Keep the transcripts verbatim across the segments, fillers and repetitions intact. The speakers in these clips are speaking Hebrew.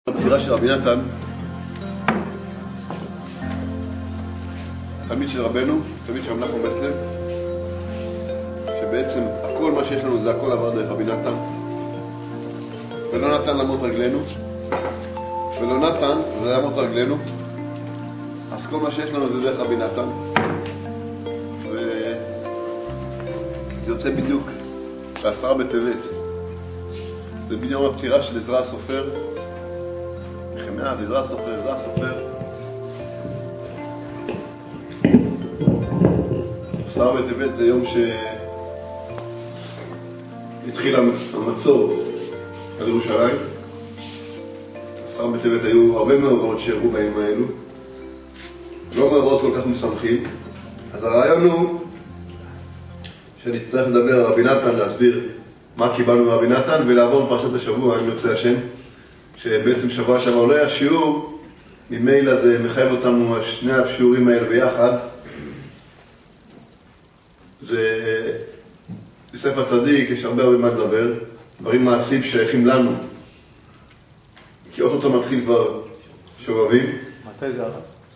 הבחירה של רבי נתן, תלמיד של רבנו, תלמיד של רב נחמן ברסלב, שבעצם הכל מה שיש לנו זה הכל עבר דרך רבי נתן, ולא נתן לעמוד רגלינו, ולא נתן זה לעמוד רגלינו, אז כל מה שיש לנו זה דרך רבי נתן, וזה יוצא בדיוק בעשרה בטבת, זה ביום הפטירה של עזרא הסופר, נחמיה ועזרא הסופר, עזרא הסופר. עשרה בטבת זה יום שהתחיל המצור על ירושלים. עשרה בטבת היו הרבה מאורעות שהראו בימים האלו, לא מאורעות כל כך משמחים. אז הרעיון הוא שאני אצטרך לדבר על רבי נתן, להסביר מה קיבלנו מרבי נתן ולעבור לפרשת השבוע, אם ירצה השם, שבעצם שבוע שעבר לא היה שיעור, ממילא זה מחייב אותנו שני השיעורים האלה ביחד. זה בספר צדיק, יש הרבה הרבה מה לדבר, דברים מעשיים ששייכים לנו, כי אוטוטו מתחיל כבר שובבים. מתי זה הרב?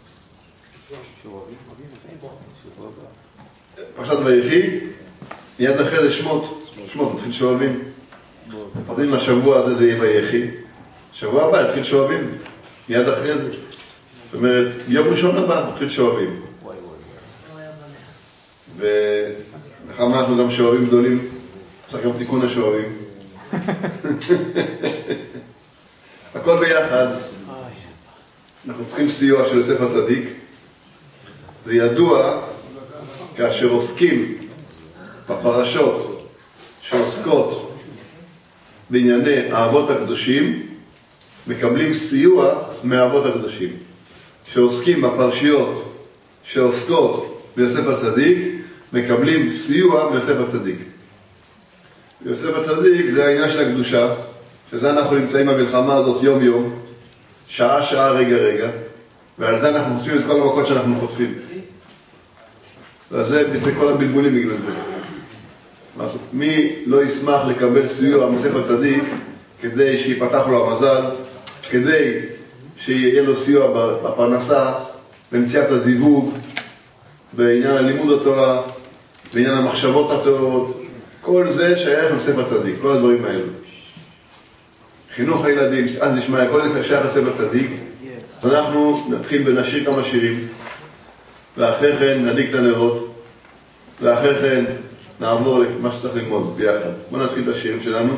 פרשת ויחי, מיד אחרי זה שמות, שמות מתחיל שובבים. אז אם השבוע הזה זה יהיה ויחי, שבוע הבא יתחיל שואבים, מיד אחרי זה. זאת אומרת, יום ראשון הבא מתחיל שואבים. ולאחר מה אנחנו גם שואבים גדולים, צריך גם תיקון השואבים. הכל ביחד. אנחנו צריכים סיוע של יוסף הצדיק. זה ידוע כאשר עוסקים בפרשות שעוסקות בענייני האבות הקדושים, מקבלים סיוע מהאבות הקדושים. שעוסקים בפרשיות שעוסקות ביוסף הצדיק, מקבלים סיוע מיוסף הצדיק. יוסף הצדיק זה העניין של הקדושה, שזה אנחנו נמצאים במלחמה הזאת יום יום, שעה שעה רגע רגע, ועל זה אנחנו חושבים את כל המכות שאנחנו חוטפים. ועל זה בצע כל הבלבולים בגלל זה. אז מי לא ישמח לקבל סיוע מיוסף הצדיק כדי שיפתח לו המזל, כדי שיהיה לו סיוע בפרנסה, במציאת הזיווג, בעניין הלימוד התורה, בעניין המחשבות הטובות, כל זה שייך ליוסף הצדיק, כל הדברים האלו. חינוך הילדים, אז נשמע, כל זה שייך ליוסף הצדיק. אז אנחנו נתחיל ונשיר כמה שירים, ואחרי כן נדליק את הנרות, ואחרי כן נעבור למה שצריך ללמוד ביחד. בואו נתחיל את השירים שלנו.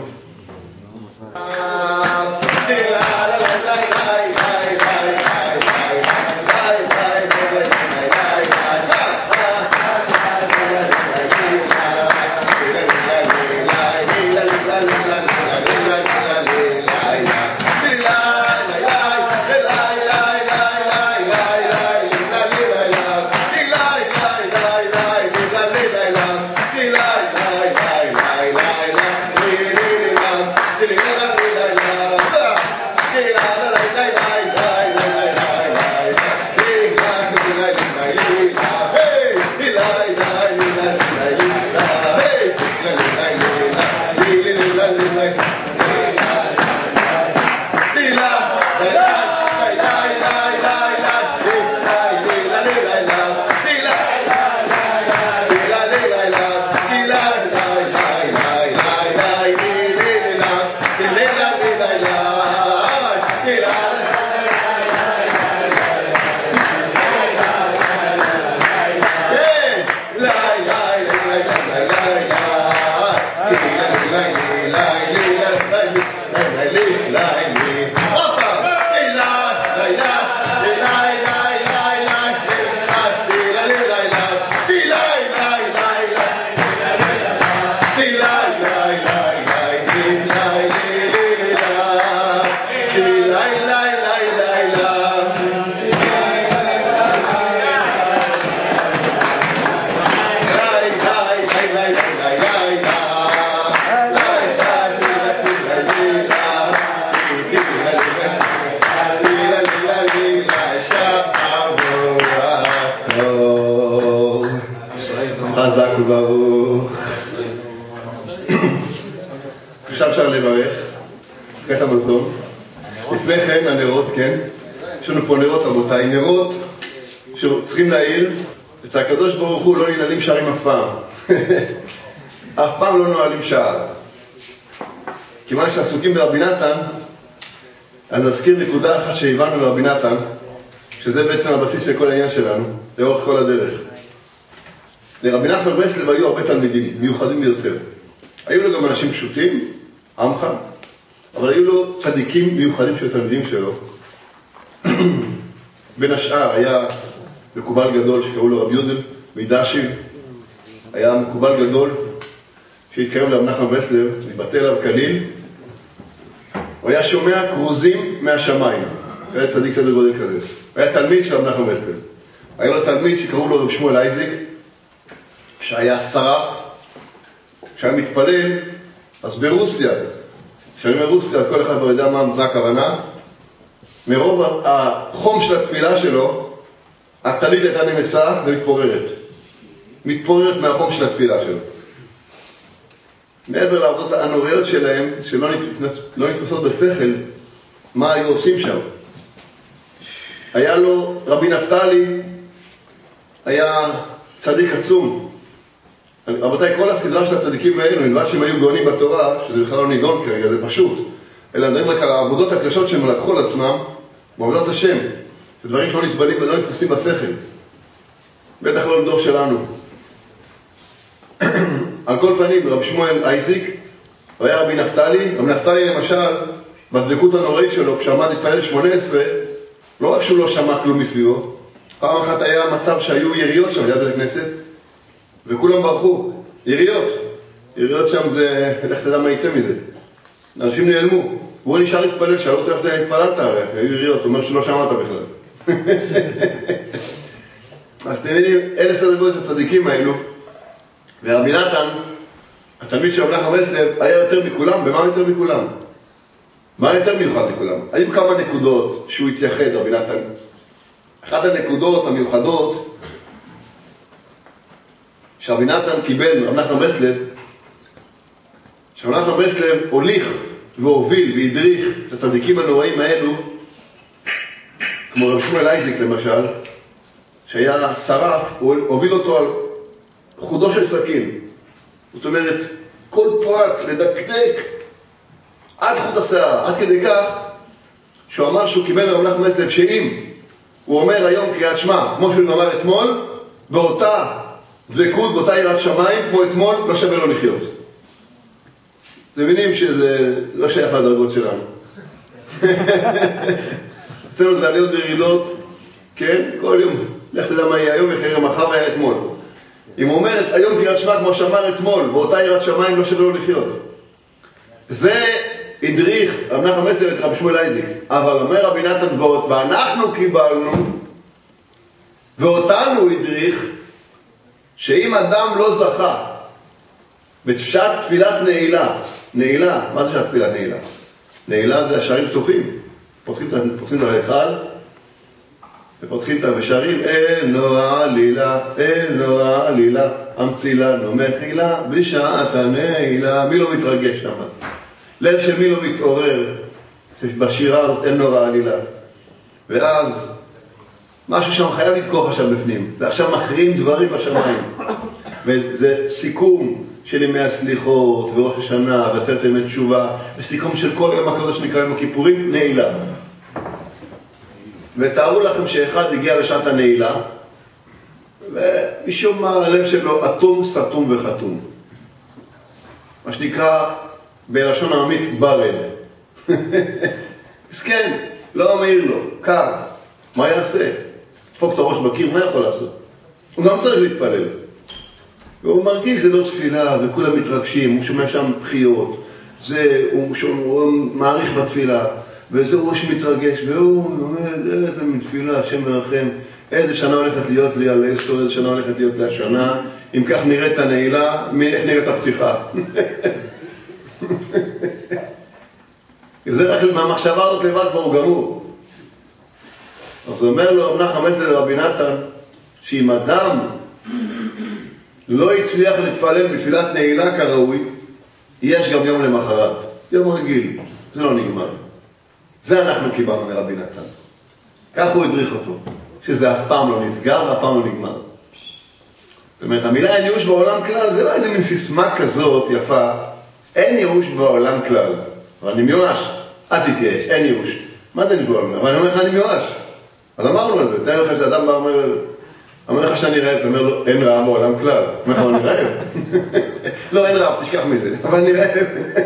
חזק וברוך. עכשיו אפשר לברך, קטע מזון. לפני כן כן, הנרות, כן. יש לנו פה נרות, רבותיי, נרות שצריכים להעיר, אצל הקדוש ברוך הוא לא ננעלים שערים אף פעם. אף פעם לא נועלים שער. כיוון שעסוקים ברבי נתן, אז נזכיר נקודה אחת שהבנו ברבי נתן, שזה בעצם הבסיס של כל העניין שלנו, לאורך כל הדרך. לרבי נחמן מברסלב היו הרבה תלמידים, מיוחדים ביותר. היו לו גם אנשים פשוטים, עמך, אבל היו לו צדיקים מיוחדים של תלמידים שלו. בין השאר היה מקובל גדול שקראו לו רבי יודל מידשיב, היה מקובל גדול שהתקרב לרבי נחמן מברסלב, להתבטא אליו כליל. הוא היה שומע כרוזים מהשמיים, היה צדיק סדר גודל כזה. הוא היה תלמיד של רבי נחמן מברסלב. היה לו תלמיד שקראו לו רב שמואל אייזיק, שהיה שרף, כשהיה מתפלל, אז ברוסיה, כשאני אומר רוסיה, אז כל אחד לא יודע מה הכוונה, מרוב החום של התפילה שלו, הטלית הייתה נמסה ומתפוררת. מתפוררת מהחום של התפילה שלו. מעבר לעבודות הנוראיות שלהם, שלא לא נתפסות בשכל, מה היו עושים שם? היה לו רבי נפתלי, היה צדיק עצום. רבותיי, כל הסדרה של הצדיקים האלו, נלבד שהם היו גאונים בתורה, שזה בכלל לא נידון כרגע, זה פשוט, אלא נדעים רק על העבודות הקשות שהם לקחו על עצמם, בעבודת השם, זה דברים שלא נסבלים ולא נתפסים בשכל. בטח לא לדור שלנו. על כל פנים, רב שמואל אייזיק, הוא היה רבי נפתלי. רבי נפתלי למשל, בדבקות הנוראית שלו, כשעמד להתפלל שמונה עשרה, לא רק שהוא לא שמע כלום מסביבו, פעם אחת היה מצב שהיו יריות שם ליד בית הכנסת, וכולם ברחו, יריות. יריות שם זה, איך תדע מה יצא מזה. אנשים נעלמו. והוא נשאר להתפלל, שאלו אותו איך זה התפללת, הרי היו יריות, הוא אומר שלא שמעת בכלל. אז אתם יודעים, אלה סדר גודל של הצדיקים האלו, ורבי נתן, התלמיד של רבי נחמן מברסלב, היה יותר מכולם. במה יותר מכולם? מה יותר מיוחד מכולם? היו כמה נקודות שהוא התייחד, רבי נתן. אחת הנקודות המיוחדות שרבי נתן קיבל מרבי נחמן מברסלב, שרבי נחמן מברסלב הוליך והוביל והדריך את הצדיקים הנוראים האלו, כמו רב שמואל אייזיק למשל, שהיה שרף, הוא הוביל אותו על חודו של סכין. זאת אומרת, כל פרט לדקדק עד חוט השיער, עד כדי כך שהוא אמר שהוא קיבל מרבי נחמן מברסלב שאם הוא אומר היום קריאת שמע, כמו שהוא אמר אתמול, באותה דבקות, באותה יראת שמיים, כמו אתמול, לא שווה לו לחיות. אתם מבינים שזה לא שייך לדרגות שלנו. אצלנו זה עליות וירידות, כן? כל יום, לך תדע מה יהיה היום וחרר מחר והיה אתמול. אם הוא אומרת, היום קריאת שמע כמו שאמר אתמול, באותה יראת שמיים, לא שווה לו לחיות. זה הדריך רבי נחמן מברסלב את רבי שמואל אייזיק. אבל אומר רבי נתן, ואנחנו קיבלנו, ואותנו הדריך, שאם אדם לא זכה בתפשט תפילת נעילה, נעילה, מה זה שעת תפילת נעילה? נעילה זה השערים פתוחים, פותחים, פותחים את ההיכל ופותחים את השערים, אלו העלילה, אלו העלילה, המציא לנו מחילה בשעת הנעילה. מי לא מתרגש שם? לב של מי לא מתעורר בשירה אין נורא עלילה? ואז משהו שם חייב לתקוף עכשיו בפנים, ועכשיו מכריעים דברים בשמיים. וזה סיכום של ימי הסליחות וראש השנה ועשרת ימי תשובה, וסיכום של כל יום הקדוש שנקרא יום הכיפורים, נעילה. ותארו לכם שאחד הגיע לשעת הנעילה, ומשום מה הלב שלו אטום, סתום וחתום. מה שנקרא בלשון העמית ברד. אז כן, לא מהיר לו, קר. מה יעשה? דפוק את הראש בקיר, מה יכול לעשות? הוא גם צריך להתפלל. והוא מרגיש זה לא תפילה, וכולם מתרגשים, הוא שומע שם בחיות. זה, הוא, שומע, הוא מעריך בתפילה, וזה הוא שמתרגש, והוא אומר, איזה מתפילה, השם מרחם, איזה שנה הולכת להיות לי על עשר, איזה שנה הולכת להיות לי השנה, אם כך נראית הנעילה, איך נראית הפתיחה. זה רק מהמחשבה הזאת לבד כבר הוא גמור. אז הוא אומר לו, רבי נחמן מברסלב לרבי נתן, שאם אדם לא הצליח להתפלל בתפילת נעילה כראוי, יש גם יום למחרת, יום רגיל, זה לא נגמר. זה אנחנו קיבלנו מרבי נתן. כך הוא הדריך אותו, שזה אף פעם לא נסגר ואף פעם לא נגמר. זאת אומרת, המילה אין ייאוש בעולם כלל, זה לא איזה מין סיסמה כזאת יפה. אין ייאוש בעולם כלל. אבל אני מיואש. אל תתייאש, אין ייאוש. מה זה נשבוע? אבל אני אומר לך, אני מיואש. אז אמרנו על זה. תאר לך שאדם בא אומר, אומר לך שאני רעב, אתה אומר לו, אין רעב בעולם כלל. אומר לך, אני רעב. לא, אין רעב, תשכח מזה. אבל אני רעב.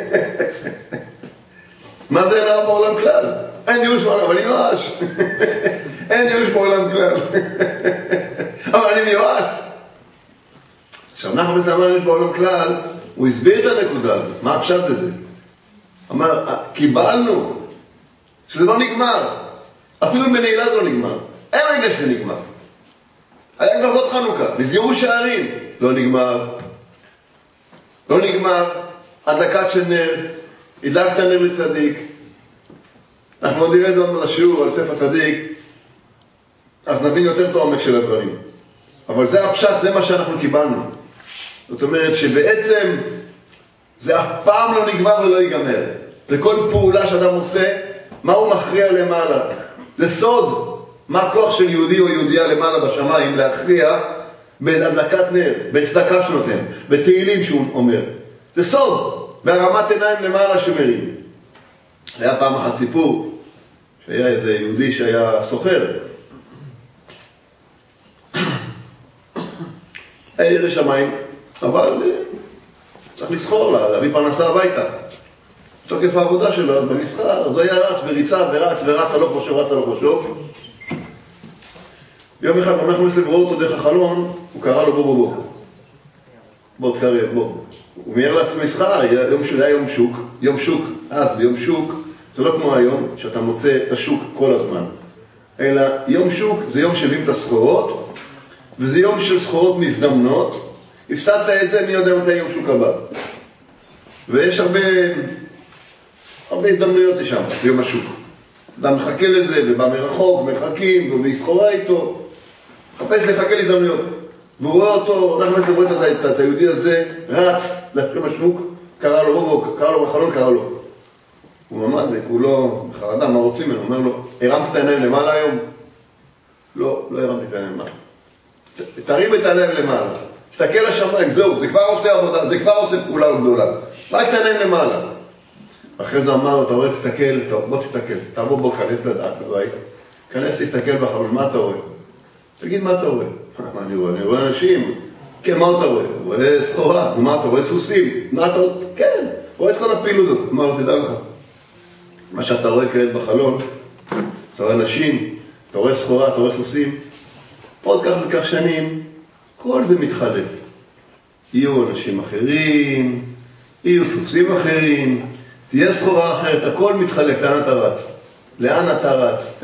מה זה אין רעב בעולם כלל? אין ייאוש בעולם, אבל אני מיואש. אין ייאוש בעולם כלל. אבל אני מיואש. עכשיו, אנחנו בעצם אמרנו יש בעולם כלל, הוא הסביר את הנקודה הזאת. מה הפשט בזה? אמר, קיבלנו, שזה לא נגמר. אפילו בנעילה זה לא נגמר. אין רגע שזה נגמר. היה כבר זאת חנוכה, נסגרו שערים. לא נגמר. לא נגמר. הדלקת של נר, הדלקת נר לצדיק. אנחנו עוד נראה את זה עוד לשיעור על ספר צדיק, אז נבין יותר את העומק של הדברים. אבל זה הפשט, זה מה שאנחנו קיבלנו. זאת אומרת שבעצם זה אף פעם לא נגמר ולא ייגמר. לכל פעולה שאדם עושה, מה הוא מכריע למעלה? זה סוד. מה הכוח של יהודי או יהודייה למעלה בשמיים להכריע בהדלקת נר, בצדקה שנותן, בתהילים שהוא אומר. זה סוד. בהרמת עיניים למעלה שמרים. היה פעם אחת סיפור שהיה איזה יהודי שהיה סוחר. היה ירא שמיים, אבל צריך לסחור לה, להביא פרנסה הביתה. תוקף העבודה שלו במסחר, אז הוא היה רץ וריצה ורץ ורץ הלוך ושוב, רץ הלוך ושוב. יום אחד אנחנו נסלב רואה אותו דרך החלון, הוא קרא לו בוא בוא בוא. בוא תקרב, בוא. הוא מייר לעשות מסחר, יום שוק, היה יום שוק, יום שוק, אז ביום שוק, זה לא כמו היום שאתה מוצא את השוק כל הזמן. אלא יום שוק זה יום שמביאים את הסחורות, וזה יום של סחורות מזדמנות. הפסדת את זה, מי יודע מתי יום שוק הבא. ויש הרבה, הרבה הזדמנויות שם, ביום השוק. אדם מחכה לזה, ובא מרחוק, מחכים, ומי סחורה איתו. חפש לחכה להזדמנויות. והוא רואה אותו, אנחנו בעצם רואים את, את היהודי הזה, רץ לפעמים השוק, קרא לו, בוא, קרא לו בחלון, קרא לו. הוא עמד, הוא לא, בחרדה, מה רוצים ממנו? הוא אומר לו, הרמת את העיניים למעלה היום? לא, לא הרמתי את העיניים למעלה. תרים את העיניים למעלה. תסתכל לשמיים, זהו, זה כבר עושה עבודה, זה כבר עושה פעולה גדולה. רק את העיניים למעלה. אחרי זה אמר לו, אתה רואה, תסתכל, טוב, בוא תסתכל, תבוא בוא, כנס לדעת בבית. כנס, תסתכל בחלון, מה אתה רואה? תגיד, מה אתה רואה? מה אני רואה? אני רואה אנשים. כן, מה אתה רואה? הוא רואה סחורה. מה אתה רואה? סוסים. מה אתה רואה? כן, רואה את כל הפעילות הזאת. אמר לו, תדע לך. מה שאתה רואה כעת בחלון, אתה רואה אנשים, אתה רואה סחורה, אתה רואה סוסים. עוד כך וכך שנים, כל זה מתחלף. יהיו אנשים אחרים, יהיו סוסים אחרים, תהיה סחורה אחרת, הכל מתחלף. לאן אתה רץ? לאן אתה רץ?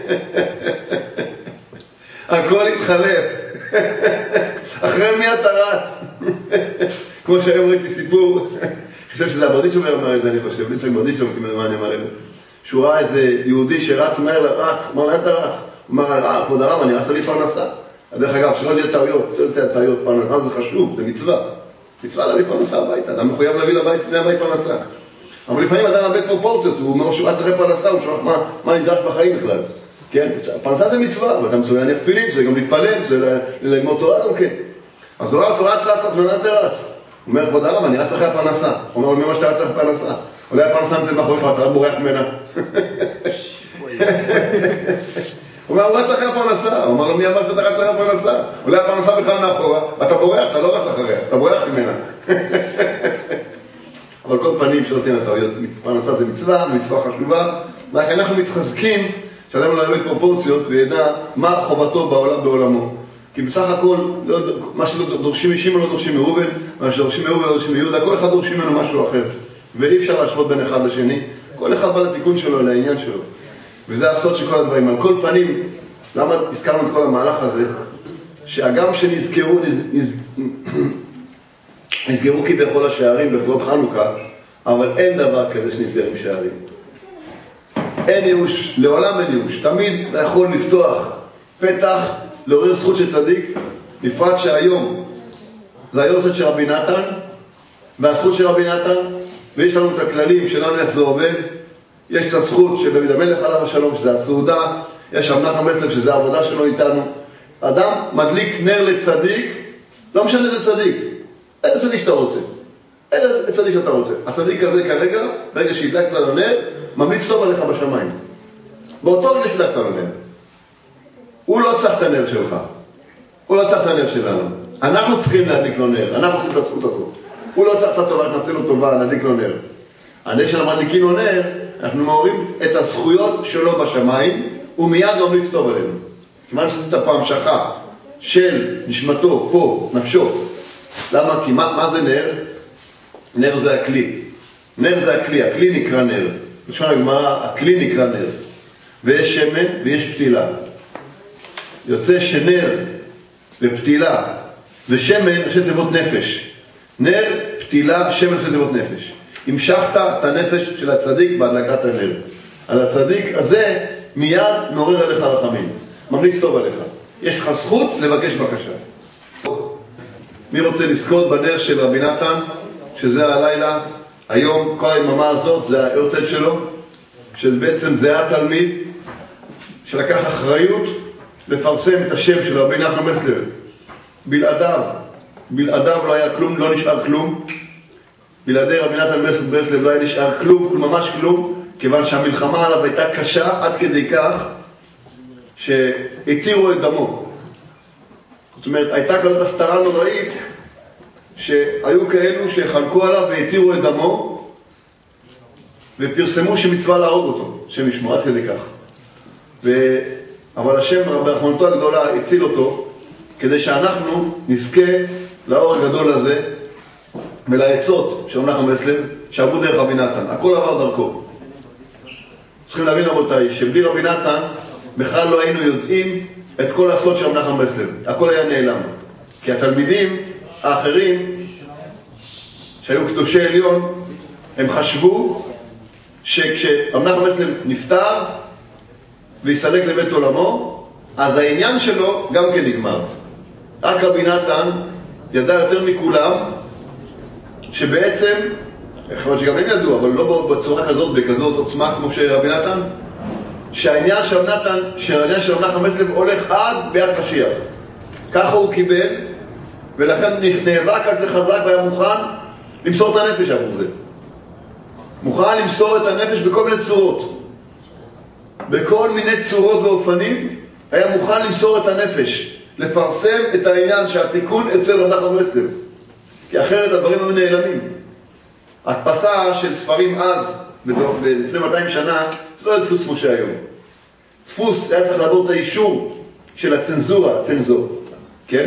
הכל התחלף. אחרי מי אתה רץ? כמו שהיום ראיתי סיפור, אני חושב שזה הברדיצ'וב אמר את זה, אני חושב, ניסק ברדיצ'וב, מה אני אמר את זה. שהוא ראה איזה יהודי שרץ מהר, רץ, אמר, לאן אתה רץ? הוא אמר, אה, כבוד הרב, אני רצה לי פרנסה. דרך אגב, שלא יהיה טעויות, שלא יהיה טעויות, פרנסה זה חשוב, זה מצווה. מצווה להביא פרנסה הביתה, אדם מחויב להביא לבית, בני הבית פרנסה. אבל לפעמים אדם הרבה פרופורציות, הוא אומר שהוא רץ אחרי פרנסה, הוא שואל מה, מה נדרש בחיים בכלל. כן, פרנסה זה מצווה, ואדם צריך להניח תפילין, זה גם להתפלל, זה ללמוד תורה, אוקיי. אז הוא אומר, אתה רץ, רץ, רץ, לאן אתה רץ? הוא אומר, כבוד הרב, אני רץ אחרי הפרנסה. הוא אומר, ממה שאתה רץ אחרי הפרנסה? אולי הפרנסה נמצאת מאחוריך, אתה רק בורח ממנה. הוא אומר, הוא רץ אחרי הפרנסה. הוא אומר לו, מי אמר שאתה רץ אחרי הפרנסה? אולי הפרנסה בכלל מאחורה, ואתה בורח, אתה לא רץ אחריה, אתה בורח ממנה. אבל כל פנים שלא תהיה טעויות, פרנסה זה מצווה, מצווה חשובה, רק אנחנו מתחזקים שאדם לא יביא פרופורציות וידע מה חובתו בעולם בעולמו. כי בסך הכל, לא, מה שדורשים משמעון לא דורשים מראובן, מה שדורשים מראובן לא דורשים מיהודה, כל אחד דורשים ממנו משהו אחר. ואי אפשר להשוות בין אחד לשני, כל אחד בא לתיקון שלו, לעניין שלו. וזה הסוד של כל הדברים. על כל פנים, למה הזכרנו את כל המהלך הזה? שהגם שנזכרו, נז, נז, נסגרו כביכול השערים לכבוד חנוכה, אבל אין דבר כזה שנסגרים שערים. אין ייאוש, לעולם אין ייאוש. תמיד אתה יכול לפתוח פתח, לעורר זכות של צדיק, בפרט שהיום זה היורצייט של רבי נתן, והזכות של רבי נתן, ויש לנו את הכללים שלנו איך זה עובד, יש את הזכות של דוד המלך עליו השלום, שזה הסעודה, יש רב נחמן ברסלב, שזה העבודה שלו איתנו. אדם מדליק נר לצדיק, לא משנה איזה צדיק, איזה צדיק שאתה רוצה, איזה צדיק שאתה רוצה. הצדיק הזה כרגע, ברגע שהדלקת לו נר, ממליץ טוב עליך בשמיים. באותו רגע שהדלקת לו נר. הוא לא צריך את הנר שלך, הוא לא צריך את הנר שלנו. אנחנו צריכים להדליק לו נר, אנחנו צריכים את הזכות הזאת. הוא לא צריך את הטובה, נעשה לו טובה, נדליק לו נר. הנר של המדליקים לו נר, אנחנו מעוררים את הזכויות שלו בשמיים, ומיד ממליץ טוב עלינו. כיוון שעשית פעם שכה של נשמתו, פה, נפשו. למה? כי מה, מה זה נר? נר זה הכלי. נר זה הכלי, הכלי נקרא נר. בלשון הגמרא, הכלי נקרא נר. ויש שמן ויש פתילה. יוצא שנר ופתילה ושמן ראשי תיבות נפש. נר, פתילה, שמן ראשי תיבות נפש. המשכת את הנפש של הצדיק בהדלקת הנר. אז הצדיק הזה מיד מעורר עליך רחמים. ממליץ טוב עליך. יש לך זכות לבקש בקשה. מי רוצה לזכות בנר של רבי נתן, שזה הלילה, היום, כל היממה הזאת, זה היורצייט שלו, שבעצם זה התלמיד שלקח אחריות לפרסם את השם של רבי נחמן ברסלב. בלעדיו, בלעדיו לא היה כלום, לא נשאר כלום. בלעדי רבי נתן ברסלב לא היה נשאר כלום, כלום, ממש כלום, כיוון שהמלחמה עליו הייתה קשה עד כדי כך שהתירו את דמו. זאת אומרת, הייתה כזאת הסתרה נוראית שהיו כאלו שחלקו עליו והתירו את דמו ופרסמו שמצווה להרוג אותו, שם ישמור, עד כדי כך. ו... אבל השם ברחמנותו הגדולה הציל אותו כדי שאנחנו נזכה לאור הגדול הזה ולעצות של רבי נחמן ברסלב שעברו דרך רבי נתן. הכל עבר דרכו. צריכים להבין רבותיי שבלי רבי נתן בכלל לא היינו יודעים את כל הסוד של רבי נחמן ברסלב. הכל היה נעלם. כי התלמידים האחרים שהיו קדושי עליון, הם חשבו שכשרבי נחמן ברסלב נפטר והסתלק לבית עולמו, אז העניין שלו גם כן נגמר. רק רבי נתן ידע יותר מכולם שבעצם, יכול להיות שגם הם ידעו, אבל לא בצורה כזאת, בכזאת עוצמה כמו שרבי נתן, שהעניין של רבי נתן, שהעניין של רבי נחמן ברסלב הולך עד ביד משיח. ככה הוא קיבל, ולכן נאבק על זה חזק והיה מוכן למסור את הנפש עבור זה. מוכן למסור את הנפש בכל מיני צורות. בכל מיני צורות ואופנים היה מוכן למסור את הנפש, לפרסם את העניין שהתיקון אצל רבי נחמן ברסלב. כי אחרת הדברים היו נעלמים. הדפסה של ספרים אז, לפני מאתיים שנה, זה לא היה דפוס כמו שהיום. דפוס היה צריך לעבור את האישור של הצנזורה, הצנזור, כן?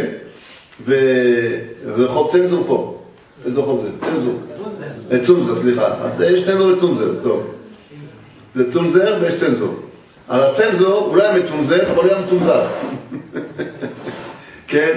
וזה חוב צנזור פה. איזה חוב זה? צנזור. צונזר, סליחה. אז יש צנזור וצונזר, טוב. זה צונזר ויש צנזור. אז הצנזור הוא לא היה מצונזר, אבל הוא היה מצונזר. כן?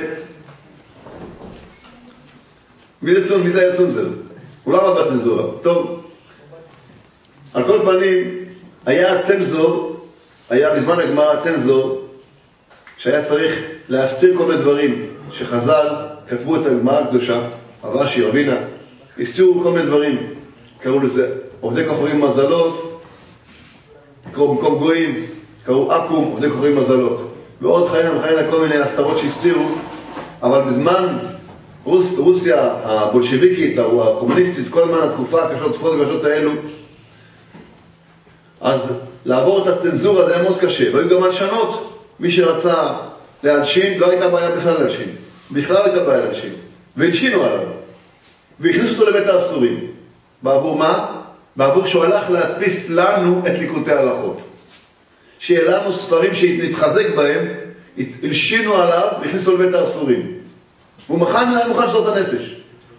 מי זה צונזר? מי זה היה צונזר? הוא לא עמד בצנזורה. טוב. על כל פנים, היה הצנזור, היה בזמן הגמרא הצנזור, שהיה צריך להסתיר כל מיני דברים שחז"ל כתבו את הגמרא הקדושה, רש"י, רבינה, הסתירו כל מיני דברים, קראו לזה עובדי כוכבים מזלות, קראו במקום גויים, קראו אקום, עובדי כוכבים מזלות, ועוד חיינה וחיינה כל מיני הסתרות שהסתירו, אבל בזמן רוס, רוסיה הבולשביקית או הקומוניסטית, כל הזמן התקופה הקשות, התקופות הקשות האלו, אז לעבור את הצנזורה זה היה מאוד קשה, והיו גם הלשנות. מי שרצה להלשין, לא הייתה בעיה בכלל להלשין. בכלל לא הייתה בעיה להלשין. והלשינו עליו. והכניסו אותו לבית האסורים. בעבור מה? בעבור שהוא הלך להדפיס לנו את ליקוטי ההלכות. שיהיה לנו ספרים שנתחזק בהם, הלשינו עליו והכניסו לבית האסורים. והוא מוכן, היה מוכן לשלוט הנפש.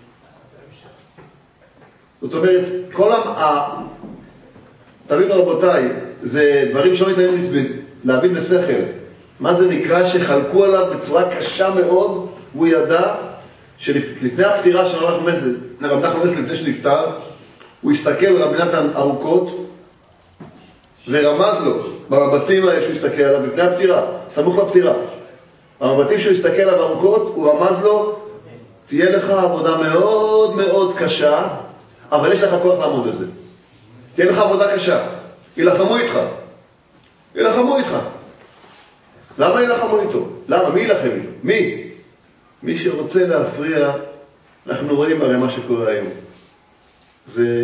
זאת אומרת, כל ה... תבינו רבותיי, זה דברים שלא ניתנים להבין בשכל. מה זה נקרא שחלקו עליו בצורה קשה מאוד, והוא ידע שלפני הפטירה של רבי נחמן ברסלב, לפני שנפטר, הוא הסתכל רבי נתן ארוכות, ורמז לו במבטים האלה שהוא הסתכל עליו לפני הפטירה, סמוך לפטירה. במבטים שהוא הסתכל עליו ארוכות, הוא רמז לו, תהיה לך עבודה מאוד מאוד קשה, אבל יש לך כוח לעמוד בזה. תהיה לך עבודה קשה. ילחמו איתך. ילחמו איתך. למה ילחמו איתו? למה? מי ילחם איתו? מי? מי שרוצה להפריע, אנחנו רואים הרי מה שקורה היום. זה,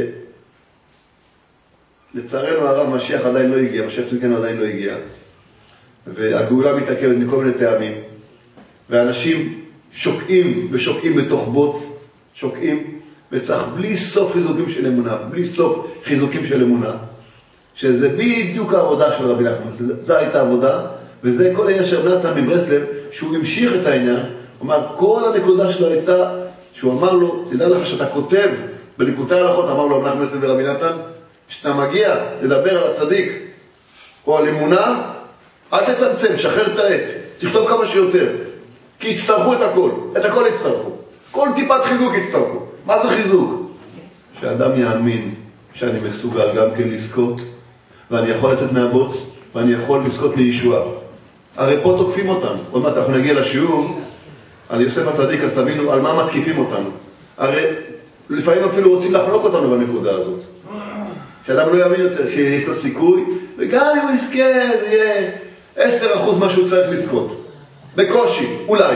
לצערנו הרב, משיח עדיין לא הגיע, משיח צדקנו עדיין לא הגיע. והגאולה מתעכבת מכל מיני טעמים. ואנשים שוקעים ושוקעים בתוך בוץ, שוקעים, וצריך בלי סוף חיזוקים של אמונה, בלי סוף חיזוקים של אמונה. שזה בדיוק העבודה של רבי נחמן, זו הייתה עבודה, וזה כל העניין של רבי נתן מברסלב, שהוא המשיך את העניין, הוא אמר, כל הנקודה שלו הייתה, שהוא אמר לו, תדע לך שאתה כותב בליקוטי ההלכות, אמר לו רבי נחמן מברסלב ורבי נתן, שאתה מגיע לדבר על הצדיק, או על אמונה, אל תצמצם, שחרר את העט, תכתוב כמה שיותר, כי יצטרכו את הכל, את הכל יצטרכו, כל טיפת חיזוק יצטרכו. מה זה חיזוק? שאדם יאמין שאני מסוגל גם כן לזכות, ואני יכול לצאת מהבוץ, ואני יכול לזכות לישועה. הרי פה תוקפים אותנו. עוד מעט אנחנו נגיע לשיעור על יוסף הצדיק, אז תבינו על מה מתקיפים אותנו. הרי לפעמים אפילו רוצים לחנוק אותנו בנקודה הזאת. שאדם לא יאמין יותר, שיש לו סיכוי, וגם אם הוא יזכה, זה יהיה עשר אחוז מה שהוא צריך לזכות. בקושי, אולי.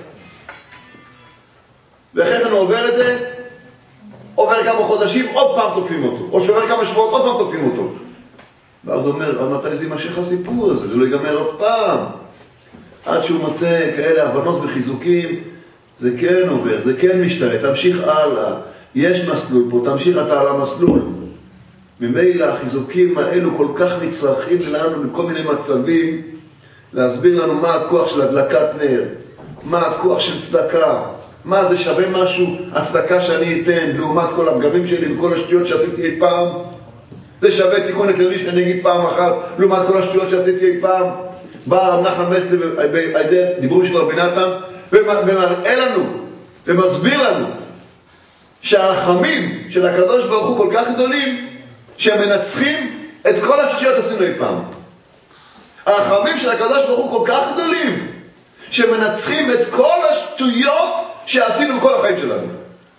ואחרי כן הוא עובר את זה, עובר כמה חודשים, עוד פעם תוקפים אותו. או שעובר כמה שבועות, עוד פעם תוקפים אותו. ואז הוא אומר, עד מתי זה יימשך הסיפור הזה? זה לא ייגמר עוד פעם. עד שהוא מוצא כאלה הבנות וחיזוקים, זה כן עובר, זה כן משתנה, תמשיך הלאה. יש מסלול פה, תמשיך אתה על המסלול. ממילא החיזוקים האלו כל כך נצרכים לנו בכל מיני מצבים, להסביר לנו מה הכוח של הדלקת נר, מה הכוח של צדקה, מה זה שווה משהו, הצדקה שאני אתן, לעומת כל הפגמים שלי וכל השטויות שעשיתי אי פעם. זה שווה תיקון הכללי שאני אגיד פעם אחת, לעומת כל השטויות שעשיתי אי פעם. בא רב נחמן מברסלב על ידי דיבורים של רבי נתן, ומראה לנו, ומסביר לנו, שהרחמים של הקדוש ברוך הוא כל כך גדולים, שהם מנצחים את כל השטויות שעשינו אי פעם. הרחמים של הקדוש ברוך הוא כל כך גדולים, שמנצחים את כל השטויות שעשינו בכל החיים שלנו.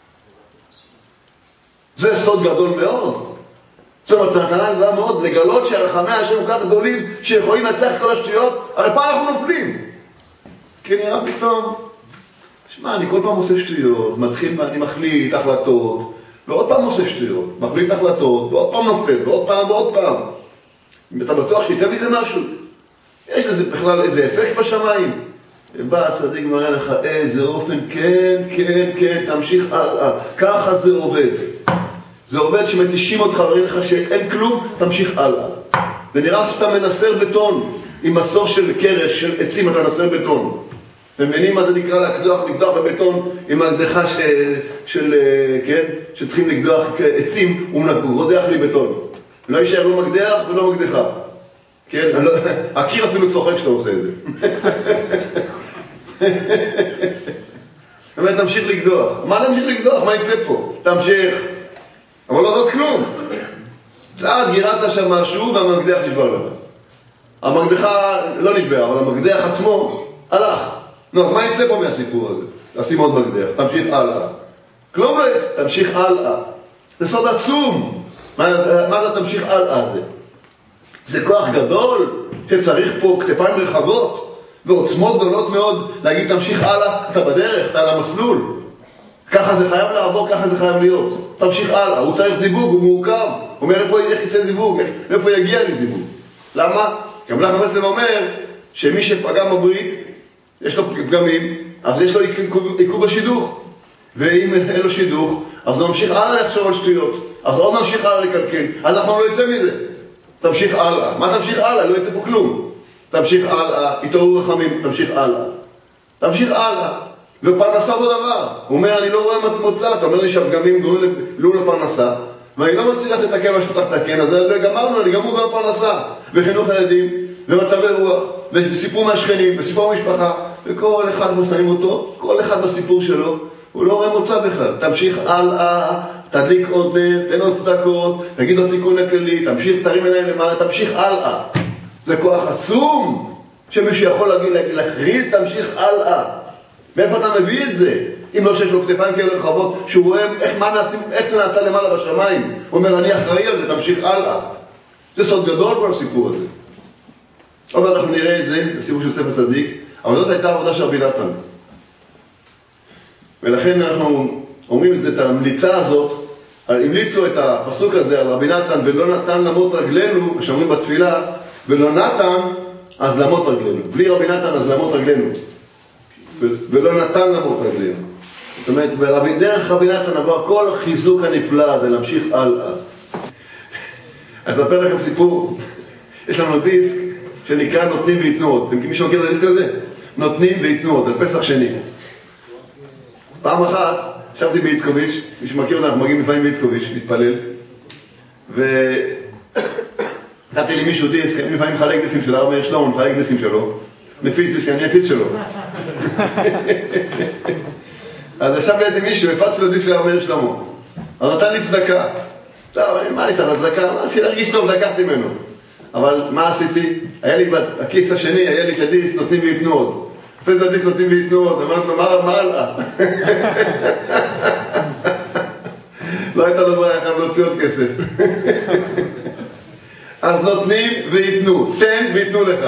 זה סוד גדול מאוד. זאת אומרת, נתנה גדולה מאוד לגלות שהרחמי השם כל כך גדולים שיכולים לנצח את כל השטויות, הרי פעם אנחנו נופלים. כי נראה פתאום, שמע, אני כל פעם עושה שטויות, מתחיל, אני מחליט החלטות, ועוד פעם עושה שטויות, מחליט החלטות, ועוד פעם נופל, ועוד פעם ועוד פעם. אם אתה בטוח שיצא מזה משהו, יש לזה בכלל איזה אפקט בשמיים. ובא הצדיק מראה לך איזה אופן, כן, כן, כן, תמשיך הלאה, ככה זה עובד. זה עובד שמתישים אותך, מראה לך שאין כלום, תמשיך הלאה. ונראה לך שאתה מנסר בטון, עם מסור של קרש, של עצים, אתה מנסר בטון. ומבינים מה זה נקרא לקדוח, לקדוח בבטון עם הקדחה של, של, כן, שצריכים לקדוח עצים, הוא רודח לי בטון. לא יישאר לא מקדח ולא מקדחה. כן, לא, הקיר אפילו צוחק שאתה עושה את זה. באמת, תמשיך לקדוח. מה תמשיך לקדוח? מה יצא פה? תמשיך. אבל לא תעש כלום. עד גירדת שם משהו והמקדח נשבר לך. המקדחה לא נשבר, אבל המקדח עצמו הלך. נו, אז מה יצא פה מהסיפור הזה? תשים עוד מקדח, תמשיך הלאה. כלום לא יצא, תמשיך הלאה. זה סוד עצום. מה, מה זה תמשיך הלאה הזה? זה כוח גדול שצריך פה כתפיים רחבות ועוצמות גדולות מאוד להגיד תמשיך הלאה, אתה בדרך, אתה על המסלול. ככה זה חייב לעבור, ככה זה חייב להיות. תמשיך הלאה, הוא צריך זיווג, הוא מורכב. הוא אומר איפה יצא זיווג, איפה יגיע לזיווג. למה? גם לך המסלב אומר שמי שפגע בברית, יש לו פגמים, אז יש לו עיכוב בשידוך. ואם אין לו שידוך, אז הוא ממשיך הלאה לחשוב על שטויות. אז הוא עוד ממשיך הלאה לקלקל. אז אנחנו לא יצא מזה. תמשיך הלאה. מה תמשיך הלאה? לא יצא פה כלום. תמשיך הלאה, התעוררו רחמים, תמשיך הלאה. תמשיך הלאה. ופרנסה אותו דבר. הוא אומר, אני לא רואה מוצא, אתה אומר לי שהפגמים גורלו לפרנסה, ואני לא מצליח לתקן מה שצריך לתקן, אז גמרנו, אני גמור גם פרנסה. וחינוך ילדים, ומצבי רוח, וסיפור מהשכנים, וסיפור המשפחה, וכל אחד מושאים אותו, כל אחד בסיפור שלו, הוא לא רואה מוצא בכלל. תמשיך הלאה, תדליק עוד נר, תן עוד צדקות, תגיד עוד תיקון הכללי, תמשיך, תרים עיניים למעלה, תמשיך הלאה. זה כוח עצום, שמישהו יכול להגיד, להגיד, להכריז, תמשיך הלאה. מאיפה אתה מביא את זה? אם לא שיש לו כתפיים כאלה רחבות, שהוא רואה איך, מה נעשים, איך זה נעשה למעלה בשמיים. הוא אומר, אני אחראי על זה, תמשיך הלאה. זה סוד גדול כל הסיפור הזה. עוד מעט אנחנו נראה את זה, בסיפור של ספר צדיק, אבל זאת הייתה העבודה של רבי נתן. ולכן אנחנו אומרים את זה, את המליצה הזאת, המליצו את הפסוק הזה על רבי נתן, ולא נתן למות רגלינו, שאומרים בתפילה, ולא נתן, אז למות רגלינו. בלי רבי נתן, אז למות רגלינו. ולא נתן למות רגלינו. זאת אומרת, דרך רבי נתן עבר כל החיזוק הנפלא הזה, להמשיך הלאה. אז אספר לכם סיפור. יש לנו דיסק שנקרא נותנים ויתנו עוד. מי שמכיר את הדיסק הזה? נותנים ויתנו עוד, על פסח שני. פעם אחת, ישבתי באיצקוביץ', מי שמכיר אותנו, אנחנו מגיעים לפעמים באיצקוביץ', להתפלל, ונתתי לי מישהו דיסק, אני לפעמים מחלק דיסקים של הרב מאיר שלמה, מחלק דיסקים שלו, מפיץ דיסק, אני אפיץ שלו. אז ישב לידי מישהו, הפצתי לו דיסק של הרב מאיר שלמה, אז נתן לי צדקה. טוב, מה אני צריך לצדקה? מה, אפילו להרגיש טוב, לקחתי ממנו. אבל מה עשיתי? היה לי בכיס השני, היה לי את הדיסק, נותנים ויתנו עוד. עשיתי את הדיסק, נותנים ויתנו עוד, אמרתי לו, מה הלאה? לא הייתה לו בעיה, חייב להוציא עוד כסף. אז נותנים ויתנו, תן ויתנו לך.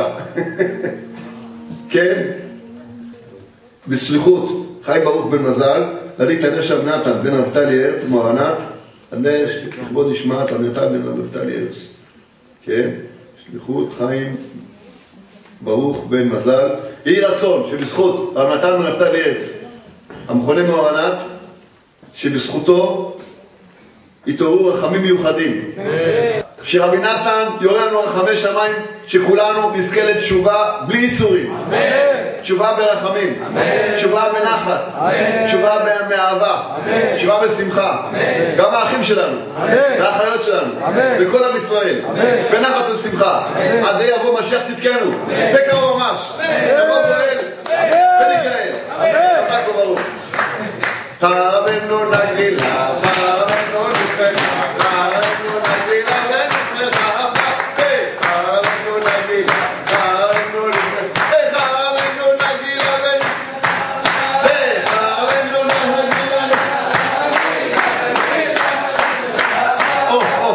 כן? בשליחות, חי ברוך בן מזל, להדליק את הנר של נתן בן נפתלי הרץ, מוהר"נת, הנר לכבוד נשמת נתן בן נפתלי הרץ. כן? שליחות, חיים ברוך בן מזל. יהי רצון שבזכות רב נתן בן נפתלי הרץ, המכונה מוהר"נת, שבזכותו התעוררו רחמים מיוחדים. שרבי נתן יורה לנו רחמי שמיים, שכולנו נזכה לתשובה בלי איסורים. תשובה ברחמים, תשובה בנחת, תשובה באהבה, תשובה בשמחה. גם האחים שלנו, והאחיות שלנו, וכל עם ישראל, בנחת ובשמחה. עד יבוא משיח צדקנו, בקרוב ממש, נבוא גואל ונקראל. חזק וברוך. חרבנו נגילה, חרבנו נשמחה, חרבנו נגילה ונשמחה, חרבנו נגילה, חרבנו נשמחה, חרבנו נגילה ונשמחה, חרבנו נגילה ונשמחה. או, או.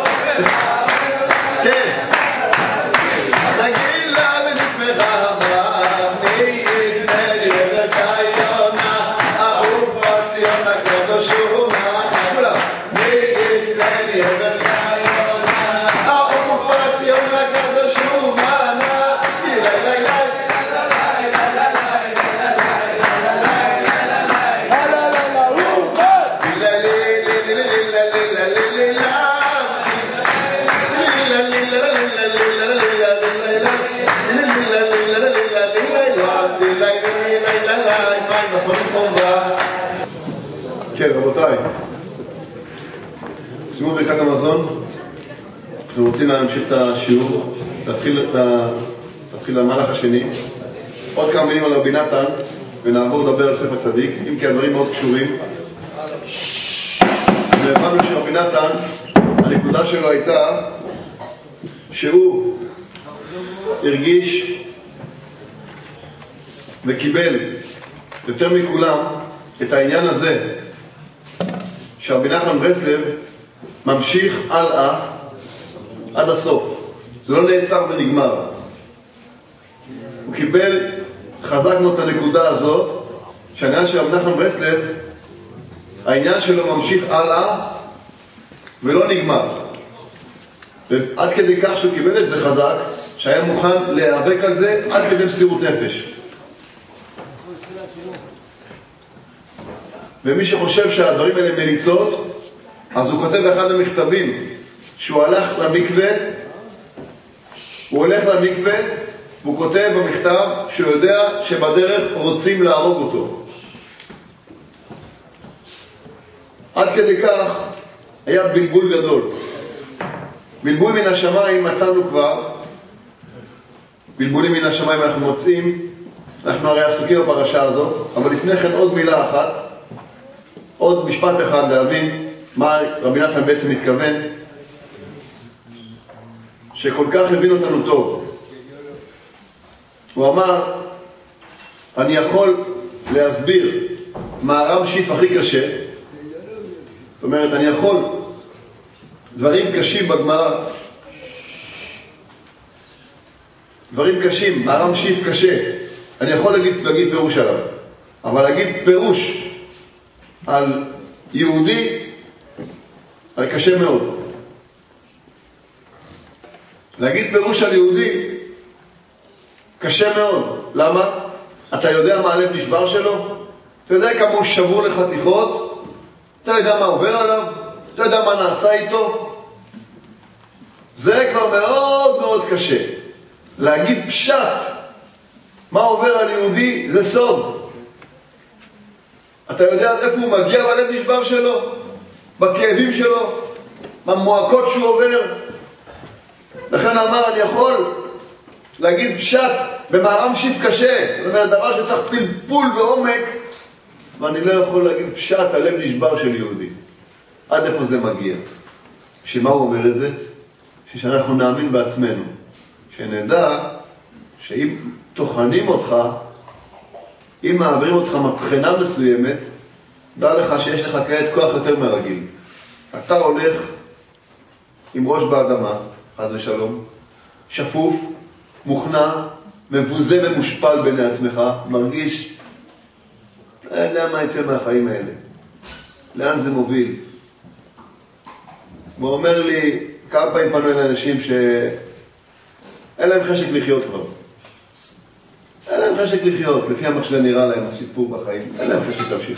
כן. נגילה ונשמחה, כן, רבותיי, שימו ברכת המזון. אנחנו רוצים להמשיך את השיעור, להתחיל, להתחיל למהלך השני. עוד כמה מילים על רבי נתן, ונעבור לדבר על ספר צדיק, אם כי הדברים מאוד קשורים. והבנו שרבי נתן, הנקודה שלו הייתה שהוא הרגיש וקיבל יותר מכולם את העניין הזה שרבי נחמן ברסלב ממשיך הלאה עד הסוף. זה לא נעצר ונגמר. הוא קיבל חזק מאוד את הנקודה הזאת שהעניין של רבי נחמן ברסלב, העניין שלו ממשיך הלאה ולא נגמר. ועד כדי כך שהוא קיבל את זה חזק, שהיה מוכן להיאבק על זה עד כדי מסירות נפש. ומי שחושב שהדברים האלה מליצות, אז הוא כותב באחד המכתבים שהוא הלך למקווה, הוא הולך למקווה, והוא כותב במכתב שהוא יודע שבדרך רוצים להרוג אותו. עד כדי כך היה בלבול גדול. בלבול מן השמיים מצאנו כבר, בלבולים מן השמיים אנחנו מוצאים, אנחנו הרי עסוקים בפרשה הזאת, אבל לפני כן עוד מילה אחת, עוד משפט אחד להבין מה רבי נתן בעצם מתכוון, שכל כך הבין אותנו טוב. הוא אמר, אני יכול להסביר מה הרם שיף הכי קשה, זאת אומרת, אני יכול דברים קשים בגמרא, דברים קשים, מערם שיף קשה. אני יכול להגיד, להגיד פירוש עליו, אבל להגיד פירוש על יהודי, על קשה מאוד. להגיד פירוש על יהודי, קשה מאוד. למה? אתה יודע מה הלב נשבר שלו? אתה יודע כמה הוא שבור לחתיכות? אתה יודע מה עובר עליו? אתה יודע מה נעשה איתו? זה כבר מאוד מאוד קשה. להגיד פשט מה עובר על יהודי זה סוד. אתה יודע איפה הוא מגיע בלב נשבר שלו? בכאבים שלו? במועקות שהוא עובר? לכן אמר, אני יכול להגיד פשט במערם שיף קשה. זאת אומרת, דבר שצריך פלפול ועומק, ואני לא יכול להגיד פשט הלב נשבר של יהודי. עד איפה זה מגיע? שמה הוא אומר את זה? שאנחנו נאמין בעצמנו. שנדע שאם תוכנים אותך, אם מעבירים אותך מתחנה מסוימת, דע לך שיש לך כעת כוח יותר מהרגיל. אתה הולך עם ראש באדמה, חס ושלום, שפוף, מוכנע, מבוזה ומושפל בין עצמך, מרגיש, לא יודע מה יצא מהחיים האלה. לאן זה מוביל? הוא אומר לי, כמה פעמים פנו אל אנשים שאין להם חשק לחיות כבר. אין להם חשק לחיות, לפי מה שזה נראה להם, הסיפור בחיים. אין להם חשק להמשיך.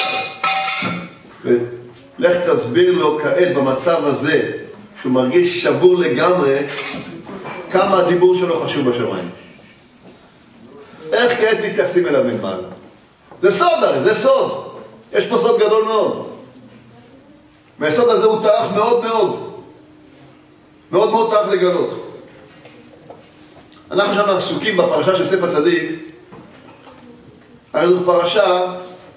ולך תסביר לו כעת במצב הזה, שהוא מרגיש שבור לגמרי, כמה הדיבור שלו חשוב בשמיים. איך כעת מתייחסים אליו מלמעלה? זה סוד הרי, זה סוד. יש פה סוד גדול מאוד. מהסוד הזה הוא טרח מאוד מאוד. מאוד מאוד טרח לגלות. אנחנו שם עסוקים בפרשה של ספר צדיק, הרי זו פרשה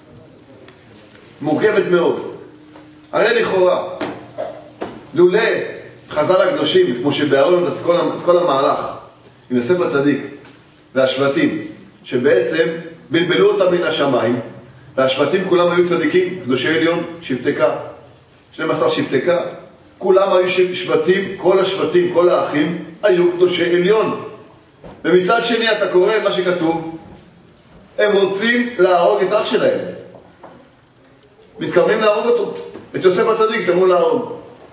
מורכבת מאוד. הרי לכאורה, לולא חז"ל הקדושים, כמו שבארו את כל, את כל המהלך עם יוסף הצדיק והשבטים, שבעצם בלבלו אותם מן השמיים, והשבטים כולם היו צדיקים, קדושי עליון, שבטקה, שנים עשר שבטקה, כולם היו שבטים, כל השבטים, כל האחים, היו קדושי עליון. ומצד שני אתה קורא מה שכתוב, הם רוצים להרוג את אח שלהם. מתכוונים להרוג אותו. את יוסף הצדיק תראו להרוג.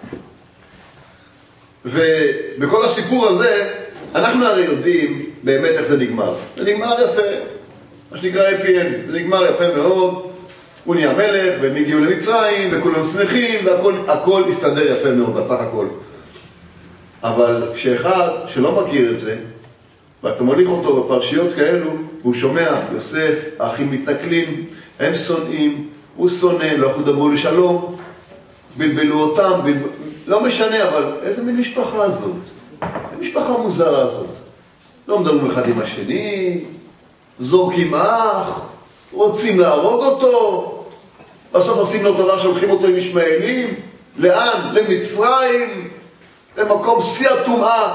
ובכל הסיפור הזה, אנחנו הרי יודעים באמת איך זה נגמר. זה נגמר יפה, מה שנקרא אפי אנד. זה נגמר יפה מאוד. הוא נהיה מלך, והם הגיעו למצרים, וכולם שמחים, והכל הכל הסתדר יפה מאוד בסך הכל. אבל כשאחד שלא מכיר את זה, ואתה מוליך אותו בפרשיות כאלו, והוא שומע, יוסף, האחים מתנכלים, הם שונאים, הוא שונא, לא יכולו דברו לשלום, בלבלו אותם, בלבל... לא משנה, אבל איזה מין משפחה הזאת? המשפחה המוזרה הזאת. לא מדברים אחד עם השני, זורקים אח, רוצים להרוג אותו, בסוף עושים לו טובה, שולחים אותו עם ישמעאלים, לאן? למצרים, למקום שיא הטומאה.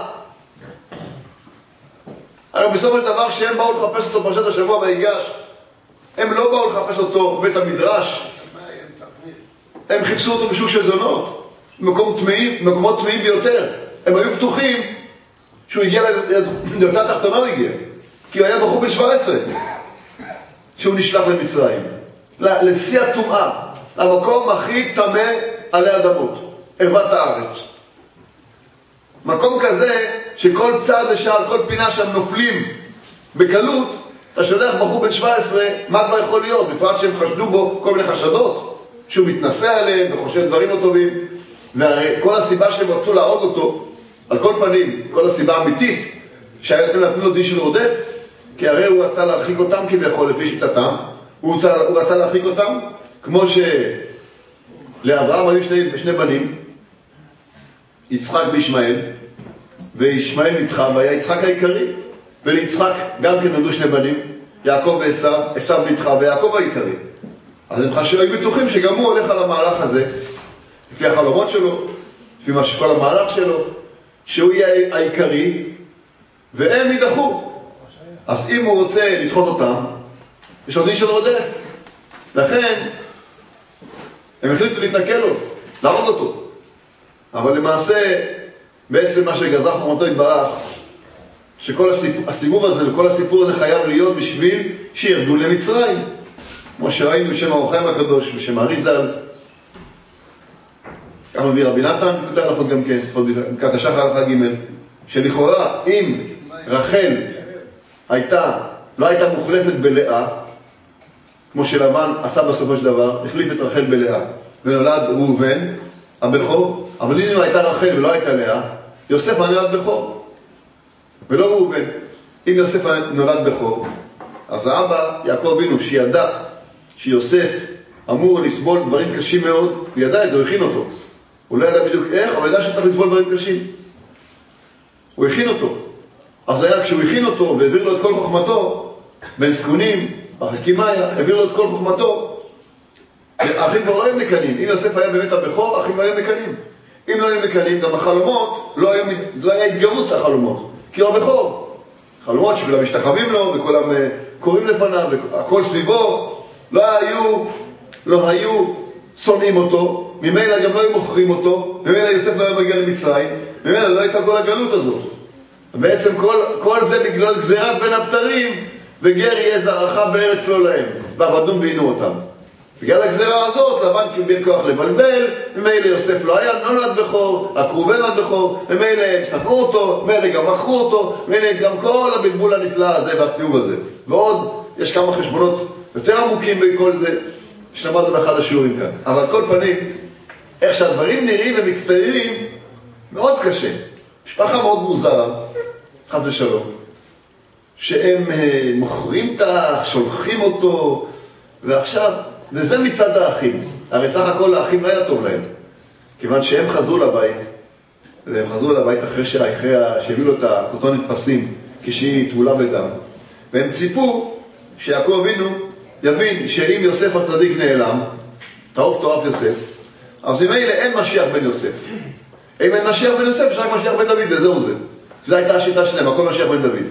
הרי בסוף של דבר שהם באו לחפש אותו פרשת השבוע ויגש, הם לא באו לחפש אותו בבית המדרש, הם חיפשו אותו בשוק של זונות, במקום טמאים, במקומות טמאים ביותר. הם היו בטוחים שהוא הגיע ליוצא התחתונה, הוא הגיע, כי הוא היה בחור בן שבע עשרה שהוא נשלח למצרים, לשיא הטומאה, המקום הכי טמא עלי אדמות, ערוות הארץ. מקום כזה שכל צעד ושעל, כל פינה שם נופלים בקלות. אתה שולח בחור בן שבע עשרה, מה כבר יכול להיות? בפרט שהם חשדו בו כל מיני חשדות, שהוא מתנסה עליהם וחושב דברים לא טובים. והרי כל הסיבה שהם רצו להרוג אותו, על כל פנים, כל הסיבה האמיתית, שהיה נתנו לו דין של רודף, כי הרי הוא רצה להרחיק אותם כביכול לפי שיטתם, הוא רצה, הוא רצה להרחיק אותם, כמו שלאברהם היו שני, שני בנים, יצחק וישמעאל, וישמעאל נדחה, והיה יצחק העיקרי, וליצחק גם כן נולדו שני בנים, יעקב ועשיו, עשיו נדחה, ויעקב העיקרי. אז הם חשבו, היו בטוחים שגם הוא הולך על המהלך הזה, לפי החלומות שלו, לפי מה שכל המהלך שלו, שהוא יהיה העיקרי, והם ידחו. אז אם הוא רוצה לדחות אותם, יש עוד דין של רודף. לכן, הם החליטו להתנכל לו, להרוג אותו. אבל למעשה, בעצם מה שגזר חוכמתו יתברך, שכל הסיפור, הסיבוב הזה וכל הסיפור הזה חייב להיות בשביל שירדו למצרים. כמו שראינו בשם האור החיים הקדוש, בשם האריז"ל. ככה מביא רבי נתן, כותב הלכות גם כן, ברכת השחר הלכה ג', שלכאורה אם רחל הייתה, לא הייתה מוחלפת בלאה, כמו שלבן עשה בסופו של דבר, החליף את רחל בלאה, ונולד ראובן, הבכור, אבל אם הייתה רחל ולא הייתה לאה, יוסף נולד בכור, ולא ראובן. אם יוסף נולד בכור, אז האבא, יעקב אבינו, שידע שיוסף אמור לסבול דברים קשים מאוד, הוא ידע את זה, הוא הכין אותו. הוא לא ידע בדיוק איך, אבל ידע שצריך לסבול דברים קשים. הוא הכין אותו. אז היה כשהוא הכין אותו והעביר לו את כל חוכמתו, בן זקונים, בחכימיה, העביר לו את כל חוכמתו, האחים כבר לא היו מקנים. אם יוסף היה באמת הבכור, האחים לא היו מקנים. אם לא היו מקנים, גם החלומות, לא היה, לא היה התגרות החלומות, כי הוא הבכור. חלומות שכולם משתחווים לו, וכולם קוראים לפניו, והכל סביבו, לא היו, לא היו שונאים אותו, ממילא גם לא היו מוכרים אותו, ממילא יוסף לא היה מגיע למצרים, ממילא לא הייתה כל הגלות הזאת. בעצם כל, כל זה בגלל גזירת בין הבתרים, וגר יהיה זרעך בארץ לא להם, ועבדום ועינו אותם. בגלל הגזירה הזאת, לבן קיבל כוח לבלבל, ממילא יוסף לא היה נולד בכור, הקרובי נולד בכור, ממילא הם ספרו אותו, ממילא גם מכרו אותו, ממילא גם כל הבלבול הנפלא הזה והסיוב הזה. ועוד, יש כמה חשבונות יותר עמוקים בכל זה, שלמדנו באחד השיעורים כאן. אבל כל פנים, איך שהדברים נראים ומצטיירים, מאוד קשה. משפחה מאוד מוזרה, חס ושלום, שהם מוכרים תח, שולחים אותו, ועכשיו, וזה מצד האחים. הרי סך הכל האחים לא היה טוב להם, כיוון שהם חזרו לבית, והם חזרו לבית אחרי שהביאו לו את הכותונת פסים, כשהיא טבולה בדם, והם ציפו שיעקב אבינו יבין שאם יוסף הצדיק נעלם, תעוף תעוף יוסף, אז אם אלה אין משיח בן יוסף. אם אין משיח בן יוסף, יש רק משיח בן דוד, וזהו זה. זו הייתה השיטה שלהם, הכל משיח בן דוד.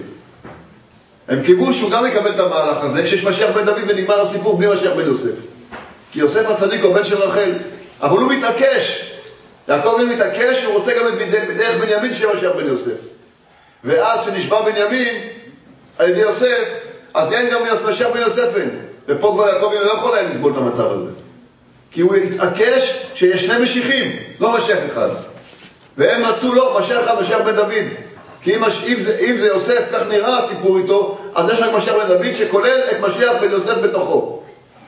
הם קיוו שהוא גם יקבל את המהלך הזה, שיש משיח בן דוד ונגמר הסיפור בלי משיח בן יוסף. כי יוסף הצדיק הוא בן של רחל, אבל הוא מתעקש. יעקב אבינו מתעקש, הוא רוצה גם בדרך בנימין שיהיה משיח בן יוסף. ואז שנשבע בנימין על ידי יוסף, אז אין גם משיח בן יוסף אין. ופה כבר יעקב אבינו לא יכול היה לסבול את המצב הזה. כי הוא התעקש שיש שני משיחים, לא משיח אחד. והם מצאו לו משיח אחד, משיח בן דוד. כי אם, אם, זה, אם זה יוסף, כך נראה הסיפור איתו, אז יש רק משיח בן דוד שכולל את משיח בן יוסף בתוכו.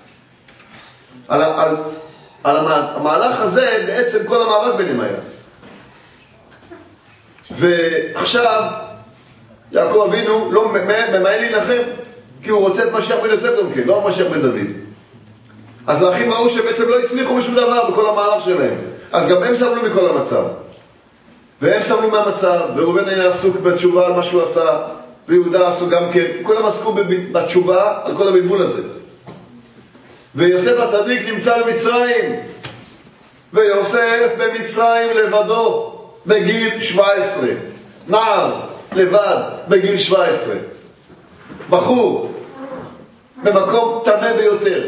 על, על, על המהלך הזה בעצם כל המאבק ביניהם היה. ועכשיו יעקב אבינו לא ממהל להנחם, כי הוא רוצה את משיח בן יוסף גם כן, לא משיח בן דוד. אז האחים ראו שבעצם לא הצליחו בשום דבר בכל המהלך שלהם. אז גם הם סבלו מכל המצב. והם סבלו מהמצב, וראובן היה עסוק בתשובה על מה שהוא עשה, ויהודה עשו גם כן. כולם עסקו בתשובה על כל הבלבול הזה. ויוסף הצדיק נמצא במצרים, ויוסף במצרים לבדו, בגיל שבע עשרה. נער לבד, בגיל שבע עשרה. בחור, במקום טמא ביותר.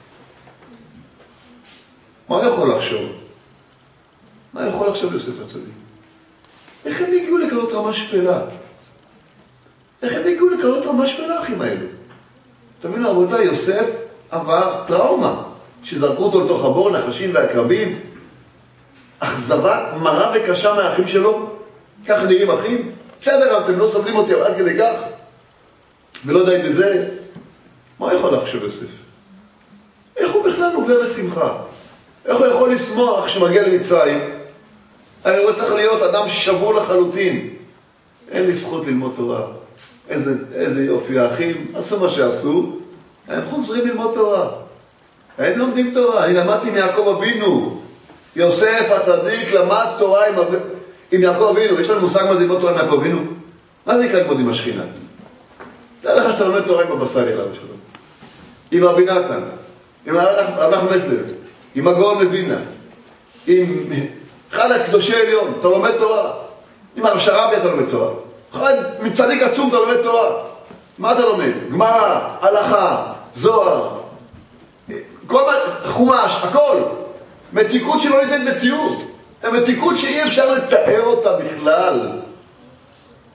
מה הוא יכול לחשוב? מה יכול לחשוב יוסף הצדיק? איך הם הגיעו לקרות רמה שפלה? איך הם הגיעו לקרות רמה שפלה, אחים האלו? תבינו, רבותיי, יוסף עבר טראומה, שזרקו אותו לתוך הבור, נחשים ועקרבים, אכזבה מרה וקשה מהאחים שלו. ככה נראים אחים? בסדר, אתם לא סובלים אותי עד כדי כך, ולא די בזה. מה יכול לחשוב יוסף? איך הוא בכלל עובר לשמחה? איך הוא יכול לשמוח כשמגיע למצרים? הרי הוא צריך להיות אדם שבור לחלוטין. אין לי זכות ללמוד תורה. איזה, איזה יופי, האחים עשו מה שעשו, הם חוזרים ללמוד תורה. הם לומדים תורה. אני למדתי מיעקב אבינו. יוסף הצדיק למד תורה עם, עם יעקב אבינו. יש לנו מושג מה זה ללמוד תורה עם יעקב אבינו? מה זה יקרה ללמוד עם השכינה? תראה לך שאתה לומד תורה עם הבא סאלי עליו שלום. עם רבי נתן, עם הרב מסלר, עם הגאון מווילנה, עם אחד הקדושי עליון, אתה לומד תורה. עם הרב שרבי אתה לומד תורה. אחד מצדיק עצום אתה לומד תורה. מה אתה לומד? גמרא, הלכה, זוהר, כל מה, חומש, הכל. מתיקות שלא ניתן בתיאור. המתיקות שאי אפשר לתאר אותה בכלל.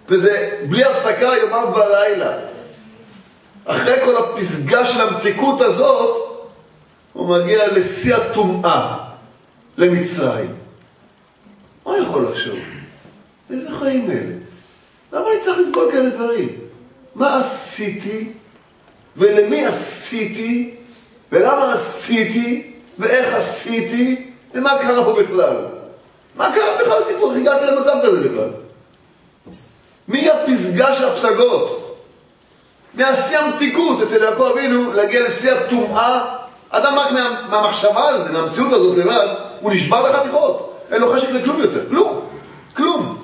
וזה בלי הפסקה יומם ולילה. אחרי כל הפסגה של המתיקות הזאת, הוא מגיע לשיא הטומאה, למצרים. מה יכול לחשוב? איזה חיים אלה? למה אני צריך לסבול כאלה דברים? מה עשיתי? ולמי עשיתי? ולמה עשיתי? ואיך עשיתי? ומה קרה פה בכלל? מה קרה בכלל סיפור? איך הגעתי למצב כזה בכלל? מי הפסגה של הפסגות? מהשיא המתיקות אצל יעקב אבינו להגיע לשיא הטומאה. אדם רק מה, מהמחשבה על זה, מהמציאות הזאת לבד, הוא נשבר לחתיכות. אין לו חשק לכלום יותר. כלום. כלום.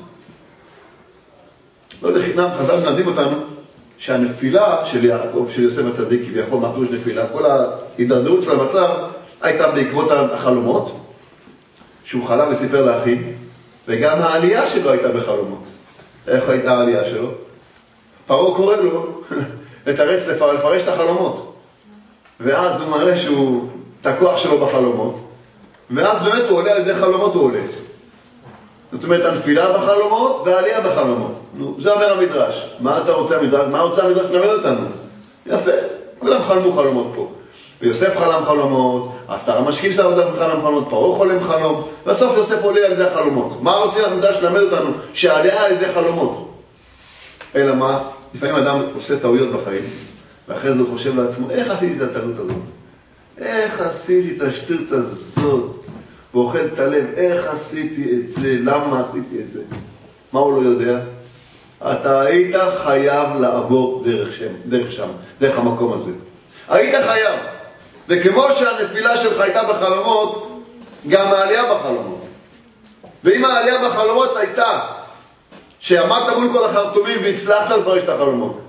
לא לחינם, חז"ל מלמדים אותנו שהנפילה של יעקב, של יוסף הצדיק, כביכול מה פירוש נפילה, כל ההידרדרות של המצב הייתה בעקבות החלומות, שהוא חלם וסיפר לאחים, וגם העלייה שלו הייתה בחלומות. איך הייתה העלייה שלו? פרעה קורא לו לתרץ, לפרש את החלומות. ואז הוא מראה שהוא, את הכוח שלו בחלומות, ואז באמת הוא עולה על ידי חלומות, הוא עולה. זאת אומרת, הנפילה בחלומות והעלייה בחלומות. נו, זה אומר המדרש. מה אתה רוצה המדרש? מה רוצה המדרש ללמד אותנו? יפה, כולם חלמו חלומות פה. ויוסף חלם חלומות, עשר המשקים סעודם חלם חלומות, פרעה חולם חלום, בסוף יוסף עולה על ידי החלומות. מה רוצים המדרש ללמד אותנו? שהעלייה על ידי חלומות. אלא מה? לפעמים אדם עושה טעויות בחיים, ואחרי זה הוא חושב לעצמו, איך עשיתי את הטעות הזאת? איך עשיתי את השטרץ הזאת? ואוכל את הלב, איך עשיתי את זה? למה עשיתי את זה? מה הוא לא יודע? אתה היית חייב לעבור דרך שם, דרך שם, דרך המקום הזה. היית חייב. וכמו שהנפילה שלך הייתה בחלומות, גם העלייה בחלומות. ואם העלייה בחלומות הייתה שעמדת מול כל החרטומים והצלחת לפרש את החלומות,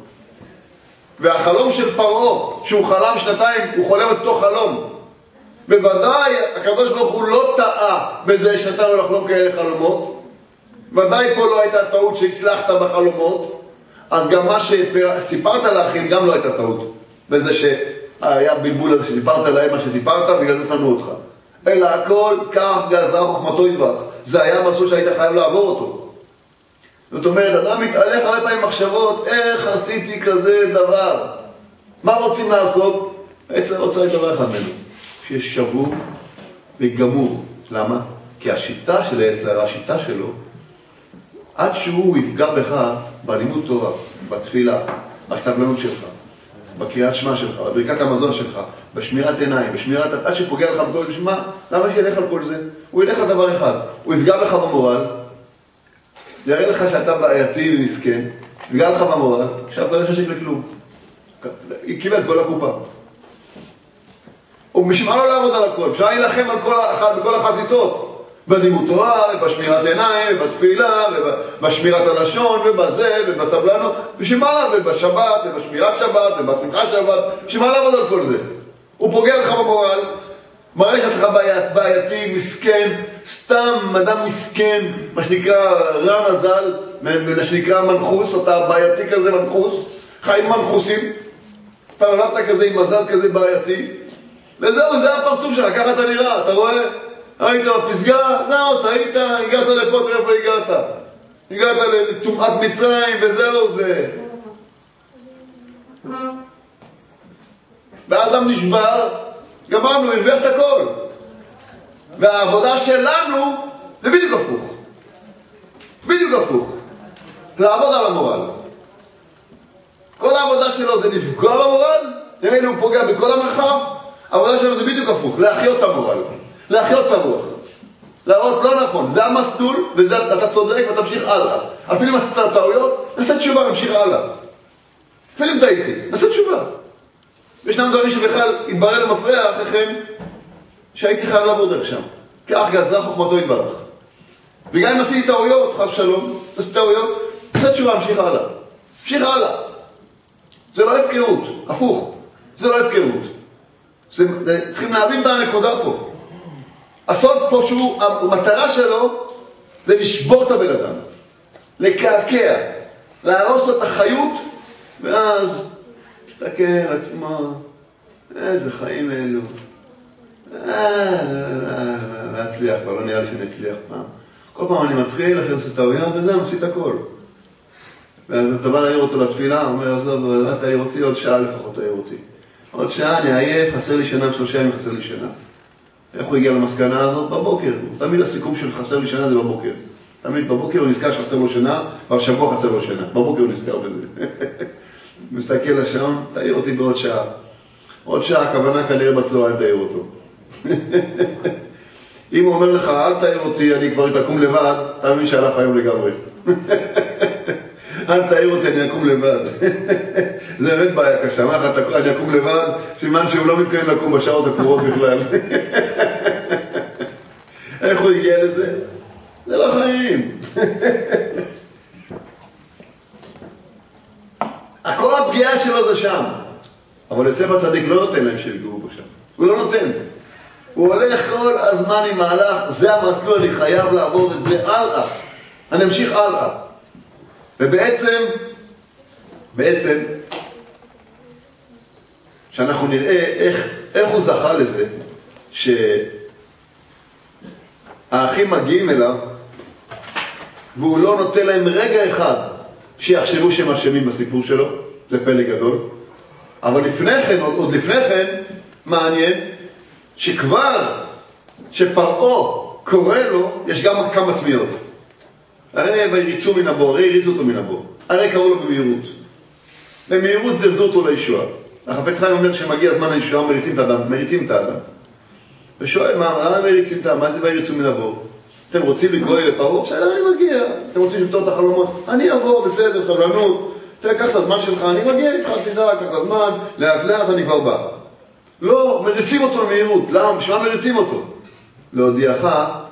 והחלום של פרעה, שהוא חלם שנתיים, הוא חולם את אותו חלום, בוודאי הקדוש ברוך הוא לא טעה בזה שאתה לא לחלום כאלה חלומות, ודאי פה לא הייתה טעות שהצלחת בחלומות, אז גם מה שסיפרת לאחים גם לא הייתה טעות בזה שהיה בלבול הזה שסיפרת להם מה שסיפרת, בגלל זה שנו אותך. אלא הכל כך גזרה חוכמתו יתברך, זה היה מסלול שהיית חייב לעבור אותו. זאת אומרת, אדם מתהלך הרבה פעמים מחשבות, איך עשיתי כזה דבר? מה רוצים לעשות? בעצם רוצה את דבר אחד ממנו, שיש שבור וגמור. למה? כי השיטה של היצר, השיטה שלו, עד שהוא יפגע בך בלימוד תורה, בתפילה, בסבלנות שלך, בקריאת שמע שלך, בברכת המזון שלך, בשמירת עיניים, בשמירת... עד שפוגע לך בכל זה, מה? למה שילך על כל זה? הוא ילך על דבר אחד, הוא יפגע בך במורל, יראה לך שאתה בעייתי ומסכן, יפגע לך במורל, עכשיו לא יחשק לכלום. היא קיבלת כל הקופה. ובשביל לא לעבוד על הכל, אפשר להילחם על כל, בכל החזיתות. בלימוד תורה, ובשמירת עיניים, ובתפילה, ובשמירת הלשון, ובזה, ובסבלנות, בשביל מה לעבוד? ובשבת, ובשמירת שבת, ובשמחה שבת, בשביל מה לעבוד על כל זה? הוא פוגע לך במורל, מראה לך בעייתי, מסכן, סתם אדם מסכן, מה שנקרא רע מזל, מה שנקרא מנחוס, אתה בעייתי כזה מנחוס, חיים מנחוסים, אתה נולדת כזה עם מזל כזה בעייתי, וזהו, זה הפרצוף שלך, ככה אתה נראה, אתה רואה? היית בפסגה, זהו, אתה היית, הגעת לפה, תראה איפה הגעת. הגעת לטומאת מצרים, וזהו זה. והאדם נשבר, גמרנו, הרוויח את הכל. והעבודה שלנו זה בדיוק הפוך. בדיוק הפוך. לעבוד על המורל. כל העבודה שלו זה לפגוע במורל, נראה לי הוא פוגע בכל המרחב, העבודה שלנו זה בדיוק הפוך, להחיות את המורל. להחיות את הרוח. להראות לא נכון, זה המסלול, ואתה צודק ותמשיך הלאה. אפילו אם עשית טעויות, נעשה תשובה, נמשיך הלאה. אפילו אם טעיתי, נעשה תשובה. וישנם דברים שבכלל התברר למפרע אחריכם, שהייתי חייב לעבור דרך שם. כך גזרה חוכמתו יתברך. וגם אם עשיתי טעויות, חס שלום, עשיתי טעויות, נעשה תשובה, נמשיך הלאה. נמשיך הלאה. זה לא הפקרות, הפוך. זה לא הפקרות. זה, זה, צריכים להבין בנקודה פה. הסוד פה שהוא, המטרה שלו זה לשבור את הבן אדם, לקעקע, להרוס לו את החיות, ואז תסתכל על עצמו, איזה חיים אלו, להצליח, אבל לא נראה לי שנצליח פעם. כל פעם אני מתחיל, אחרי זה טעויות, וזה, אני מפסיד את הכל. ואתה בא להעיר אותו לתפילה, הוא אומר, אז לא, לא, אל תעיר אותי, עוד שעה לפחות תעיר אותי. עוד שעה, אני עייף, חסר לי שנה, שלושה ימים חסר לי שנה. איך הוא הגיע למסקנה הזאת? בבוקר. תמיד הסיכום של חסר לי שנה זה בבוקר. תמיד בבוקר הוא נזכר שחסר לו שנה, והשבוע חסר לו שנה. בבוקר הוא נזכר בזה. מסתכל לשעון, תעיר אותי בעוד שעה. עוד שעה, הכוונה כנראה בצהריים תעיר אותו. אם הוא אומר לך, אל תעיר אותי, אני כבר אתקום לבד, אתה מבין שהלך היום לגמרי. אל תעיר אותי, אני אקום לבד. זה באמת בעיה קשה. מה לך, אני אקום לבד, סימן שהוא לא מתכוון לקום בשעות הקרובות בכלל. איך הוא הגיע לזה? זה לא חיים. הכל הפגיעה שלו זה שם. אבל יוסף הצדיק לא נותן להם שיגעו בו שם. הוא לא נותן. הוא הולך כל הזמן עם מהלך, זה המסלול, אני חייב לעבור את זה הלאה. אני אמשיך הלאה. ובעצם, בעצם, שאנחנו נראה איך, איך הוא זכה לזה, שהאחים מגיעים אליו, והוא לא נותן להם רגע אחד שיחשבו שהם אשמים בסיפור שלו, זה פלא גדול. אבל לפני כן, עוד, עוד לפני כן, מעניין, שכבר, שפרעה קורא לו, יש גם כמה תמיעות. הרי ויריצו מן הבור, הרי הריצו אותו מן הבור. הרי קראו לו במהירות. במהירות זרזו אותו לישועה. החפץ חיים אומר שמגיע זמן לישועה, מריצים את האדם, מריצים את האדם. ושואל, מה, למה מריצים את האדם? מה זה ויריצו מן הבור? אתם רוצים לקרוא לי לפרעה? שאלה, אני מגיע. אתם רוצים לפתור את החלומות? אני אבוא, בסדר, סבלנות. תקח את הזמן שלך, אני מגיע איתך, תדע, קח את הזמן, לאט לאט אני כבר בא. לא, מריצים אותו במהירות. למה? בשביל מה מריצים אותו? להודיעך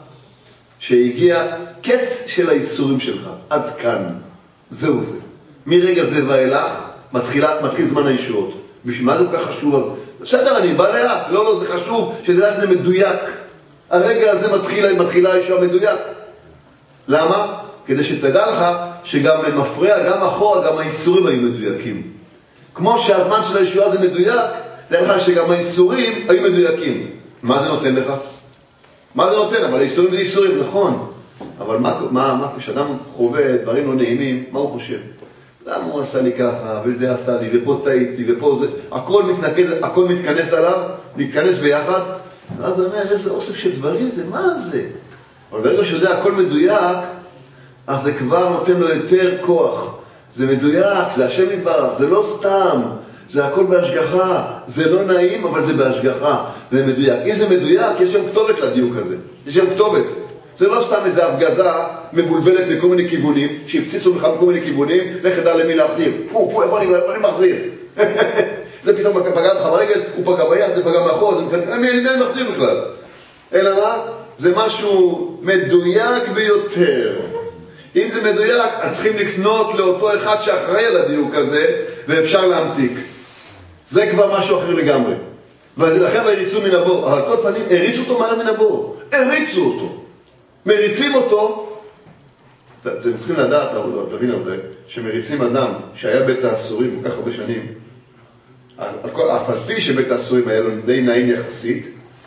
שהגיע קץ של האיסורים שלך. עד כאן. זהו זה. מרגע זה ואילך, מתחילה, מתחיל זמן הישועות. בשביל מה זה כל כך חשוב? אז בסדר, אני בא לאט. לא, לא, זה חשוב שתדע שזה מדויק. הרגע הזה מתחילה, מתחילה הישועה מדויק. למה? כדי שתדע לך שגם מפריע, גם אחורה, גם האיסורים היו מדויקים. כמו שהזמן של הישועה זה מדויק, תדע לך שגם האיסורים היו מדויקים. מה זה נותן לך? מה זה נותן? אבל האיסורים זה איסורים, נכון. אבל מה, מה, מה, כשאדם חווה דברים לא נעימים, מה הוא חושב? למה הוא עשה לי ככה, וזה עשה לי, ופה טעיתי, ופה זה... הכל מתנקז, הכל מתכנס עליו, מתכנס ביחד. אז אני אומר, איזה אוסף של דברים זה, מה זה? אבל ברגע שיודע הכל מדויק, אז זה כבר נותן לו יותר כוח. זה מדויק, זה השם יתברך, זה לא סתם. זה הכל בהשגחה, זה לא נעים, אבל זה בהשגחה, זה מדויק. אם זה מדויק, יש שם כתובת לדיוק הזה. יש שם כתובת. זה לא סתם איזו הפגזה מבולבלת מכל מיני כיוונים, שהפציצו לך מכל מיני כיוונים, לך ידע למי להחזיר. הוא, הוא, איפה אני, איפה אני מחזיר? זה פתאום פגע לך ברגל, הוא פגע ביד, זה פגע מאחור, זה פגע... מי אני מחזיר בכלל? אלא מה? זה משהו מדויק ביותר. אם זה מדויק, אז צריכים לפנות לאותו אחד שאחראי על הדיוק הזה, ואפשר להמתיק. זה כבר משהו אחר לגמרי. ולכן הריצו מן הבור. אבל כל פנים, הריצו אותו מהר מן הבור. הריצו אותו. מריצים אותו. אתם צריכים לדעת, תבין על זה, שמריצים אדם שהיה בית האסורים כל כך הרבה שנים, על כל, אף על פי שבית האסורים היה לו די נעים יחסית,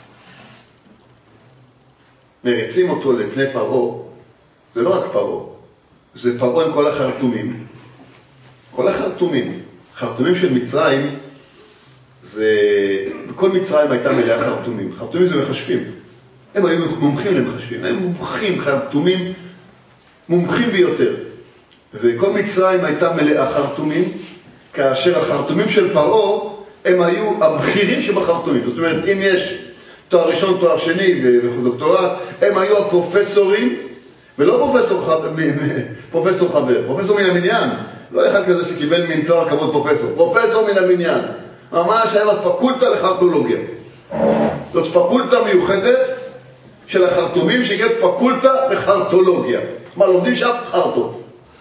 מריצים אותו לפני פרעה. זה לא רק פרעה. זה פרעה עם כל החרטומים. כל החרטומים. חרטומים של מצרים, זה... בכל מצרים הייתה מלאה חרטומים. חרטומים זה מחשבים. הם היו מומחים למחשבים. הם מומחים, חרטומים, מומחים ביותר. וכל מצרים הייתה מלאה חרטומים, כאשר החרטומים של פרעה, הם היו הבכירים שבחרטומים. זאת אומרת, אם יש תואר ראשון, תואר שני ודוקטורט, הם היו הפרופסורים, ולא פרופסור חבר, פרופסור חבר, פרופסור מן המניין. לא אחד כזה שקיבל מן תואר כבוד פרופסור. פרופסור מן המניין. ממש היה בפקולטה לחרטולוגיה. זאת פקולטה מיוחדת של החרטומים שהגיעת פקולטה לחרטולוגיה. מה, לומדים שם חרטו.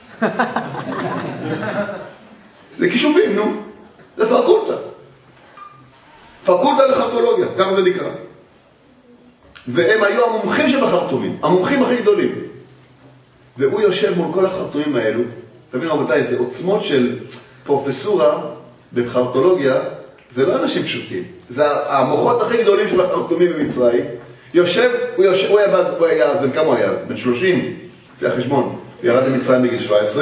זה כישובים, נו. זה פקולטה. פקולטה לחרטולוגיה, ככה זה נקרא. והם היו המומחים שבחרטומים, המומחים הכי גדולים. והוא יושב מול כל החרטומים האלו, תבין רבותיי, זה עוצמות של פרופסורה בחרטולוגיה, זה לא אנשים פשוטים, זה המוחות הכי גדולים של החרטומים במצרים. יושב, הוא יושב, הוא היה, הוא היה אז, בן כמה הוא היה אז? בן שלושים, לפי החשבון. הוא ירד למצרים בגיל שבע עשרה,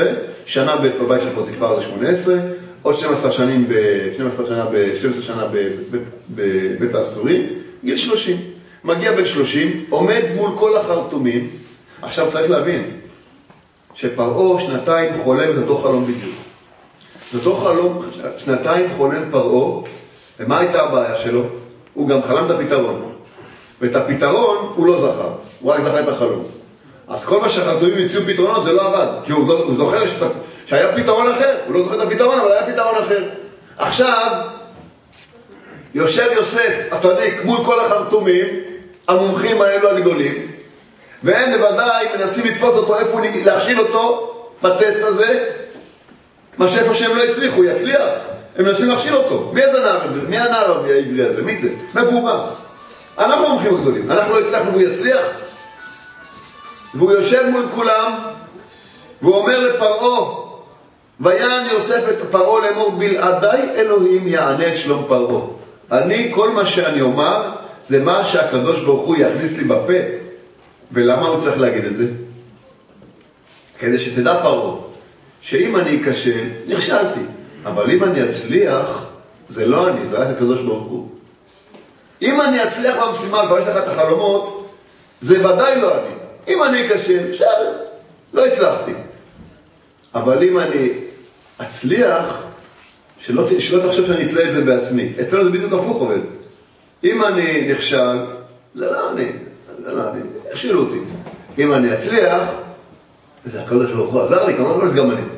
שנה ב' בבית של פוטיפר זה שמונה עשרה, עוד שתים עשרה שנים ב... שתים עשרה שנה ב... שתים עשרה שנה בבית האסורים, גיל שלושים. מגיע בן שלושים, עומד מול כל החרטומים. עכשיו צריך להבין שפרעה שנתיים חולם את אותו חלום בדיוק. את אותו חלום, שנתיים חולם פרעה, ומה הייתה הבעיה שלו? הוא גם חלם את הפתרון. ואת הפתרון הוא לא זכר, הוא רק זכר את החלום. אז כל מה שהחרטומים הציעו פתרונות זה לא עבד, כי הוא, הוא זוכר ש... שהיה פתרון אחר, הוא לא זוכר את הפתרון, אבל היה פתרון אחר. עכשיו, יושב יוסף הצדיק מול כל החרטומים, המומחים האלו הגדולים, והם בוודאי מנסים לתפוס אותו, איפה הוא נג... להכשיל אותו בטסט הזה, מה שאיפה שהם לא הצליחו, הוא יצליח. הם מנסים להכשיל אותו. מי איזה נער? מי הנער העברי הזה? מי זה? מבומה. אנחנו המומחים הגדולים, אנחנו לא הצלחנו והוא יצליח. והוא יושב מול כולם, והוא אומר לפרעה, ויען יוסף את פרעה לאמור, בלעדי אלוהים יענה את שלום פרעה. אני, כל מה שאני אומר, זה מה שהקדוש ברוך הוא יכניס לי בפה. ולמה הוא צריך להגיד את זה? כדי שתדע פרעה, שאם אני אכשל, נכשלתי. אבל אם אני אצליח, זה לא אני, זה רק הקדוש ברוך הוא. אם אני אצליח במשימה, כבר יש לך את החלומות, זה ודאי לא אני. אם אני אכשל, בסדר, לא הצלחתי. אבל אם אני אצליח, שלא, שלא תחשוב שאני אתלה את זה בעצמי. אצלנו זה בדיוק הפוך עובד. אם אני נכשל, זה לא אני, זה לא אני, הכשילו אותי. אם אני אצליח, זה הקדוש ברוך הוא עזר לי, כמובן זה גם אני.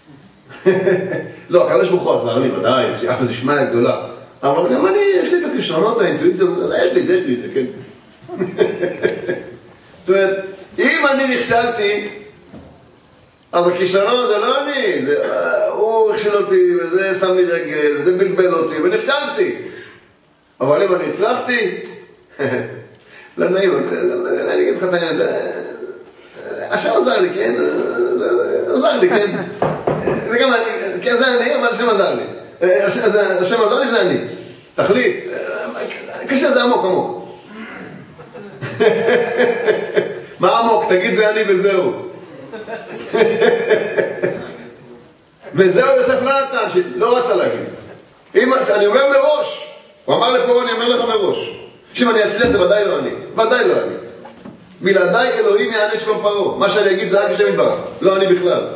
לא, הקדוש ברוך הוא עזר לי, ודאי, סייעתא דשמיא גדולה. אבל גם אני, יש לי את הכישרונות, האינטואיציה, יש לי את זה, יש לי את זה, כן. זאת אומרת, אם אני נכשלתי, אז הכישרון זה לא אני, זה, הוא הכשל אותי, וזה שם לי רגל, וזה בלבל אותי, ונכשלתי. אבל אם אני הצלחתי, לא נעים, אני אגיד לך את העניין, השם עזר לי, כן? עזר לי, כן? זה גם אני, כן, זה אני, אבל השם עזר לי. השם עזר לי, זה אני. תחליט, קשה, זה עמוק, עמוק. מה עמוק? תגיד זה אני וזהו. וזהו יוסף לא נתן, שלא רצה להגיד. אני אומר מראש, הוא אמר לפרעה, אני אומר לך מראש, שאם אני אצליח זה ודאי לא אני, ודאי לא אני. בלעדי אלוהים יענה את שלום פרעה. מה שאני אגיד זה רק השם יתברך, לא אני בכלל.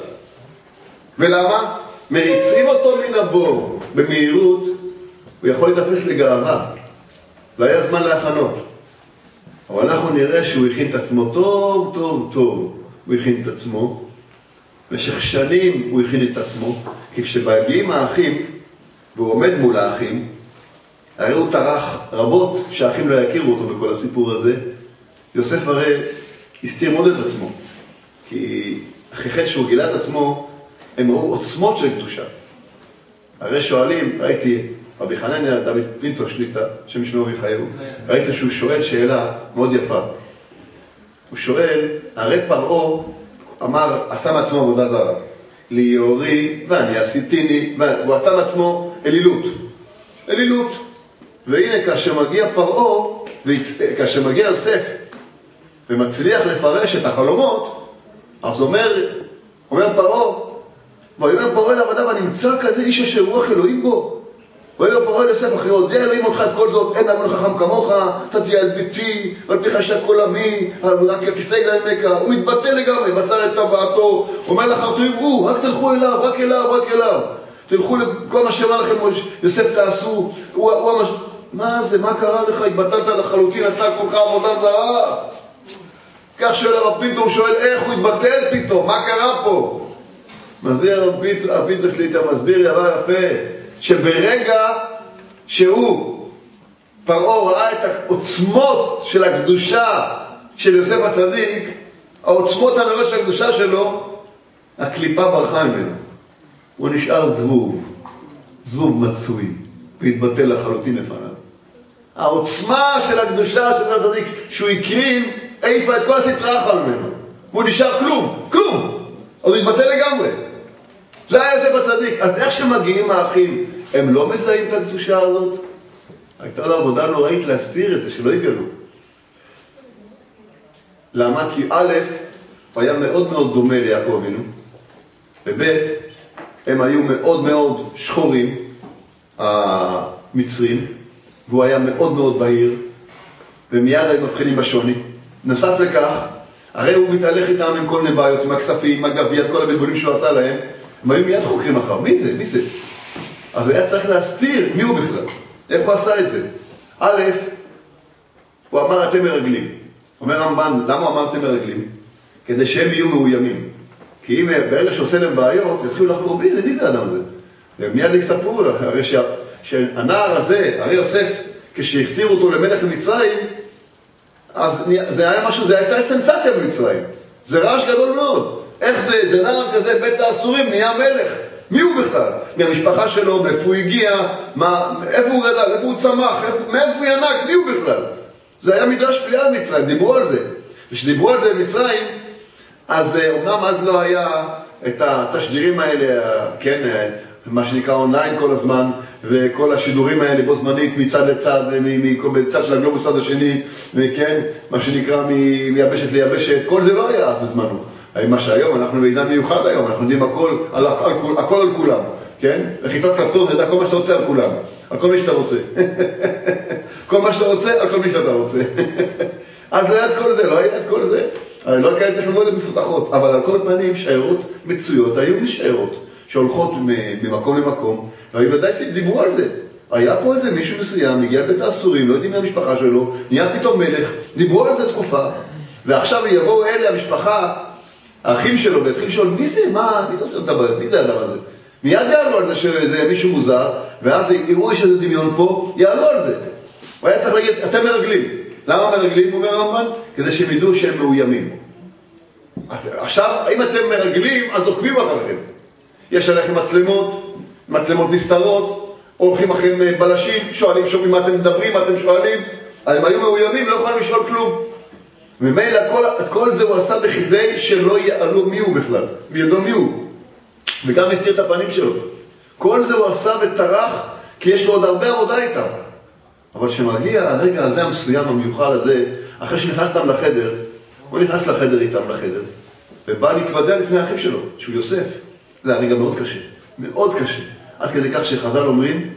ולמה? מריצים אותו מן הבור במהירות, הוא יכול להתאפס לגאווה. לא היה זמן להכנות. אבל אנחנו נראה שהוא הכין את עצמו טוב, טוב, טוב. הוא הכין את עצמו. במשך שנים הוא הכין את עצמו. כי כשבאים האחים, והוא עומד מול האחים, הרי הוא טרח רבות שהאחים לא יכירו אותו בכל הסיפור הזה. יוסף הרי הסתיר מאוד את עצמו. כי אחרי כן שהוא גילה את עצמו, הם ראו עוצמות של קדושה. הרי שואלים, ראיתי, רבי חנניה דוד פינטו שליטה, שם ישמעו ויחיו, ראיתי שהוא שואל שאלה מאוד יפה. הוא שואל, הרי פרעה אמר, עשה מעצמו עבודה זרה. ליאורי ואני עשיתיני, והוא עשה מעצמו אלילות. אלילות. והנה כאשר מגיע פרעה, כאשר מגיע יוסף, ומצליח לפרש את החלומות, אז אומר, אומר פרעה, ואומר פרעה לעבודה, ונמצא כזה איש אשר רוח אלוהים בו. ואומר פרעה ליוסף, אחרי יודע אלוהים אותך את כל זאת, אין אבן חכם כמוך, אתה תהיה על ביתי, ועל פיך יש כל עמי, רק הכיסא יגדל ממך. הוא מתבטא לגמרי, מסר את טבעתו, אומר לחרטומים, הוא, רק תלכו אליו, רק אליו, רק אליו. תלכו לכל מה שאמר לכם, יוסף תעשו, הוא, הוא המש... מה זה, מה קרה לך? התבטלת לחלוטין, אתה כולך עבודה זרה. כך שואל הרב פינטו, הוא שואל איך הוא התבטל פתאום, מה קרה פה? מסביר הרב פינטו שליטה, מסביר יפה יפה, שברגע שהוא, פרעה, ראה את העוצמות של הקדושה של יוסף הצדיק, העוצמות הנראות של הקדושה שלו, הקליפה ברחה ממנו. הוא נשאר זבוב, זבוב מצוי, והתבטל לחלוטין לפניו. העוצמה של הקדושה של יוסף הצדיק, שהוא הקרין, העיפה את כל הסטרה אחת ממנו. והוא נשאר כלום, כלום. אז הוא התבטל לגמרי. זה היה יוסף הצדיק. אז איך שמגיעים האחים, הם לא מזהים את הקדושה הזאת? הייתה לו עבודה נוראית להסתיר את זה, שלא יגלו. למה? כי א', הוא היה מאוד מאוד דומה ליעקב אבינו. ובית, הם היו מאוד מאוד שחורים, המצרים, והוא היה מאוד מאוד בהיר, ומיד היו מבחינים בשוני. נוסף לכך, הרי הוא מתהלך איתם עם כל מיני בעיות, עם הכספים, עם הגביע, כל הבלבולים שהוא עשה להם, הם היו מיד חוקרים אחר. מי זה? מי זה? אז הוא היה צריך להסתיר מי הוא בכלל. איך הוא עשה את זה? א', הוא אמר אתם מרגלים. אומר רמב"ן, למה הוא אמר אתם מרגלים? כדי שהם יהיו מאוימים. כי אם ברגע שעושה להם בעיות, יתחילו לחקור מי זה, מי זה האדם הזה? ומיד יספרו, הרי שה, שהנער הזה, הרי יוסף, כשהכתירו אותו למלך למצרים, אז זה היה משהו, זה הייתה סנסציה במצרים. זה רעש גדול מאוד. איך זה, זה נער כזה, בית האסורים, נהיה מלך. מי הוא בכלל? מהמשפחה שלו, מאיפה הוא הגיע, מה, איפה הוא גדל, איפה הוא צמח, איפה, מאיפה הוא ינק, מי הוא בכלל? זה היה מדרש פליאה במצרים, דיברו על זה. וכשדיברו על זה במצרים, אז אומנם אז לא היה את התשדירים האלה, כן, מה שנקרא אונליין כל הזמן, וכל השידורים האלה בו זמנית מצד לצד, מצד של הגלובוס צד השני, וכן, מה שנקרא מיבשת ליבשת, כל זה לא היה אז בזמנו. מה שהיום, אנחנו בעידן מיוחד היום, אנחנו יודעים הכל על, על, על, הכל על כולם, כן? לחיצת כפתור, נדע כל מה שאתה רוצה על כולם, על כל מי שאתה רוצה. כל מה שאתה רוצה, על כל מי שאתה רוצה. אז לא היה את כל זה, לא היה את כל זה. לא היה כאלה טכנולוגיות מפותחות, אבל על כל פנים שיירות מצויות, היו משיירות, שהולכות ממקום למקום, והיו ודאי דיברו על זה. היה פה איזה מישהו מסוים, הגיע בית האסורים, לא יודעים מהמשפחה שלו, נהיה פתאום מלך, דיברו על זה תקופה, ועכשיו יבואו אלה, המשפחה, האחים שלו, והתחיל לשאול, מי זה? מה? מי זה עושה את הבית? מי זה האדם הזה? מיד יעלו על זה שזה מישהו מוזר, ואז יראו שזה דמיון פה, יעלו על זה. הוא היה צריך להגיד, אתם מרגלים. למה מרגלים? אומר הרמב"ן, כדי שהם ידעו שהם מאוימים. עכשיו, אם אתם מרגלים, אז עוקבים אחריכם. יש עליכם מצלמות, מצלמות נסתרות, הולכים אחריהם בלשים, שואלים, שומעים מה אתם מדברים, מה אתם שואלים. הם היו מאוימים, לא יכולים לשאול כלום. ומילא כל, כל זה הוא עשה בכדי שלא יעלו מי הוא בכלל, מידו מי הוא. וגם הסתיר את הפנים שלו. כל זה הוא עשה וטרח, כי יש לו עוד הרבה עבודה איתם. אבל כשמגיע הרגע הזה המסוים, המיוחד הזה, אחרי שנכנסתם לחדר, הוא נכנס לחדר איתם לחדר, ובא להתוודע לפני האחים שלו, שהוא יוסף. זה הרגע מאוד קשה, מאוד קשה. עד כדי כך שחז"ל אומרים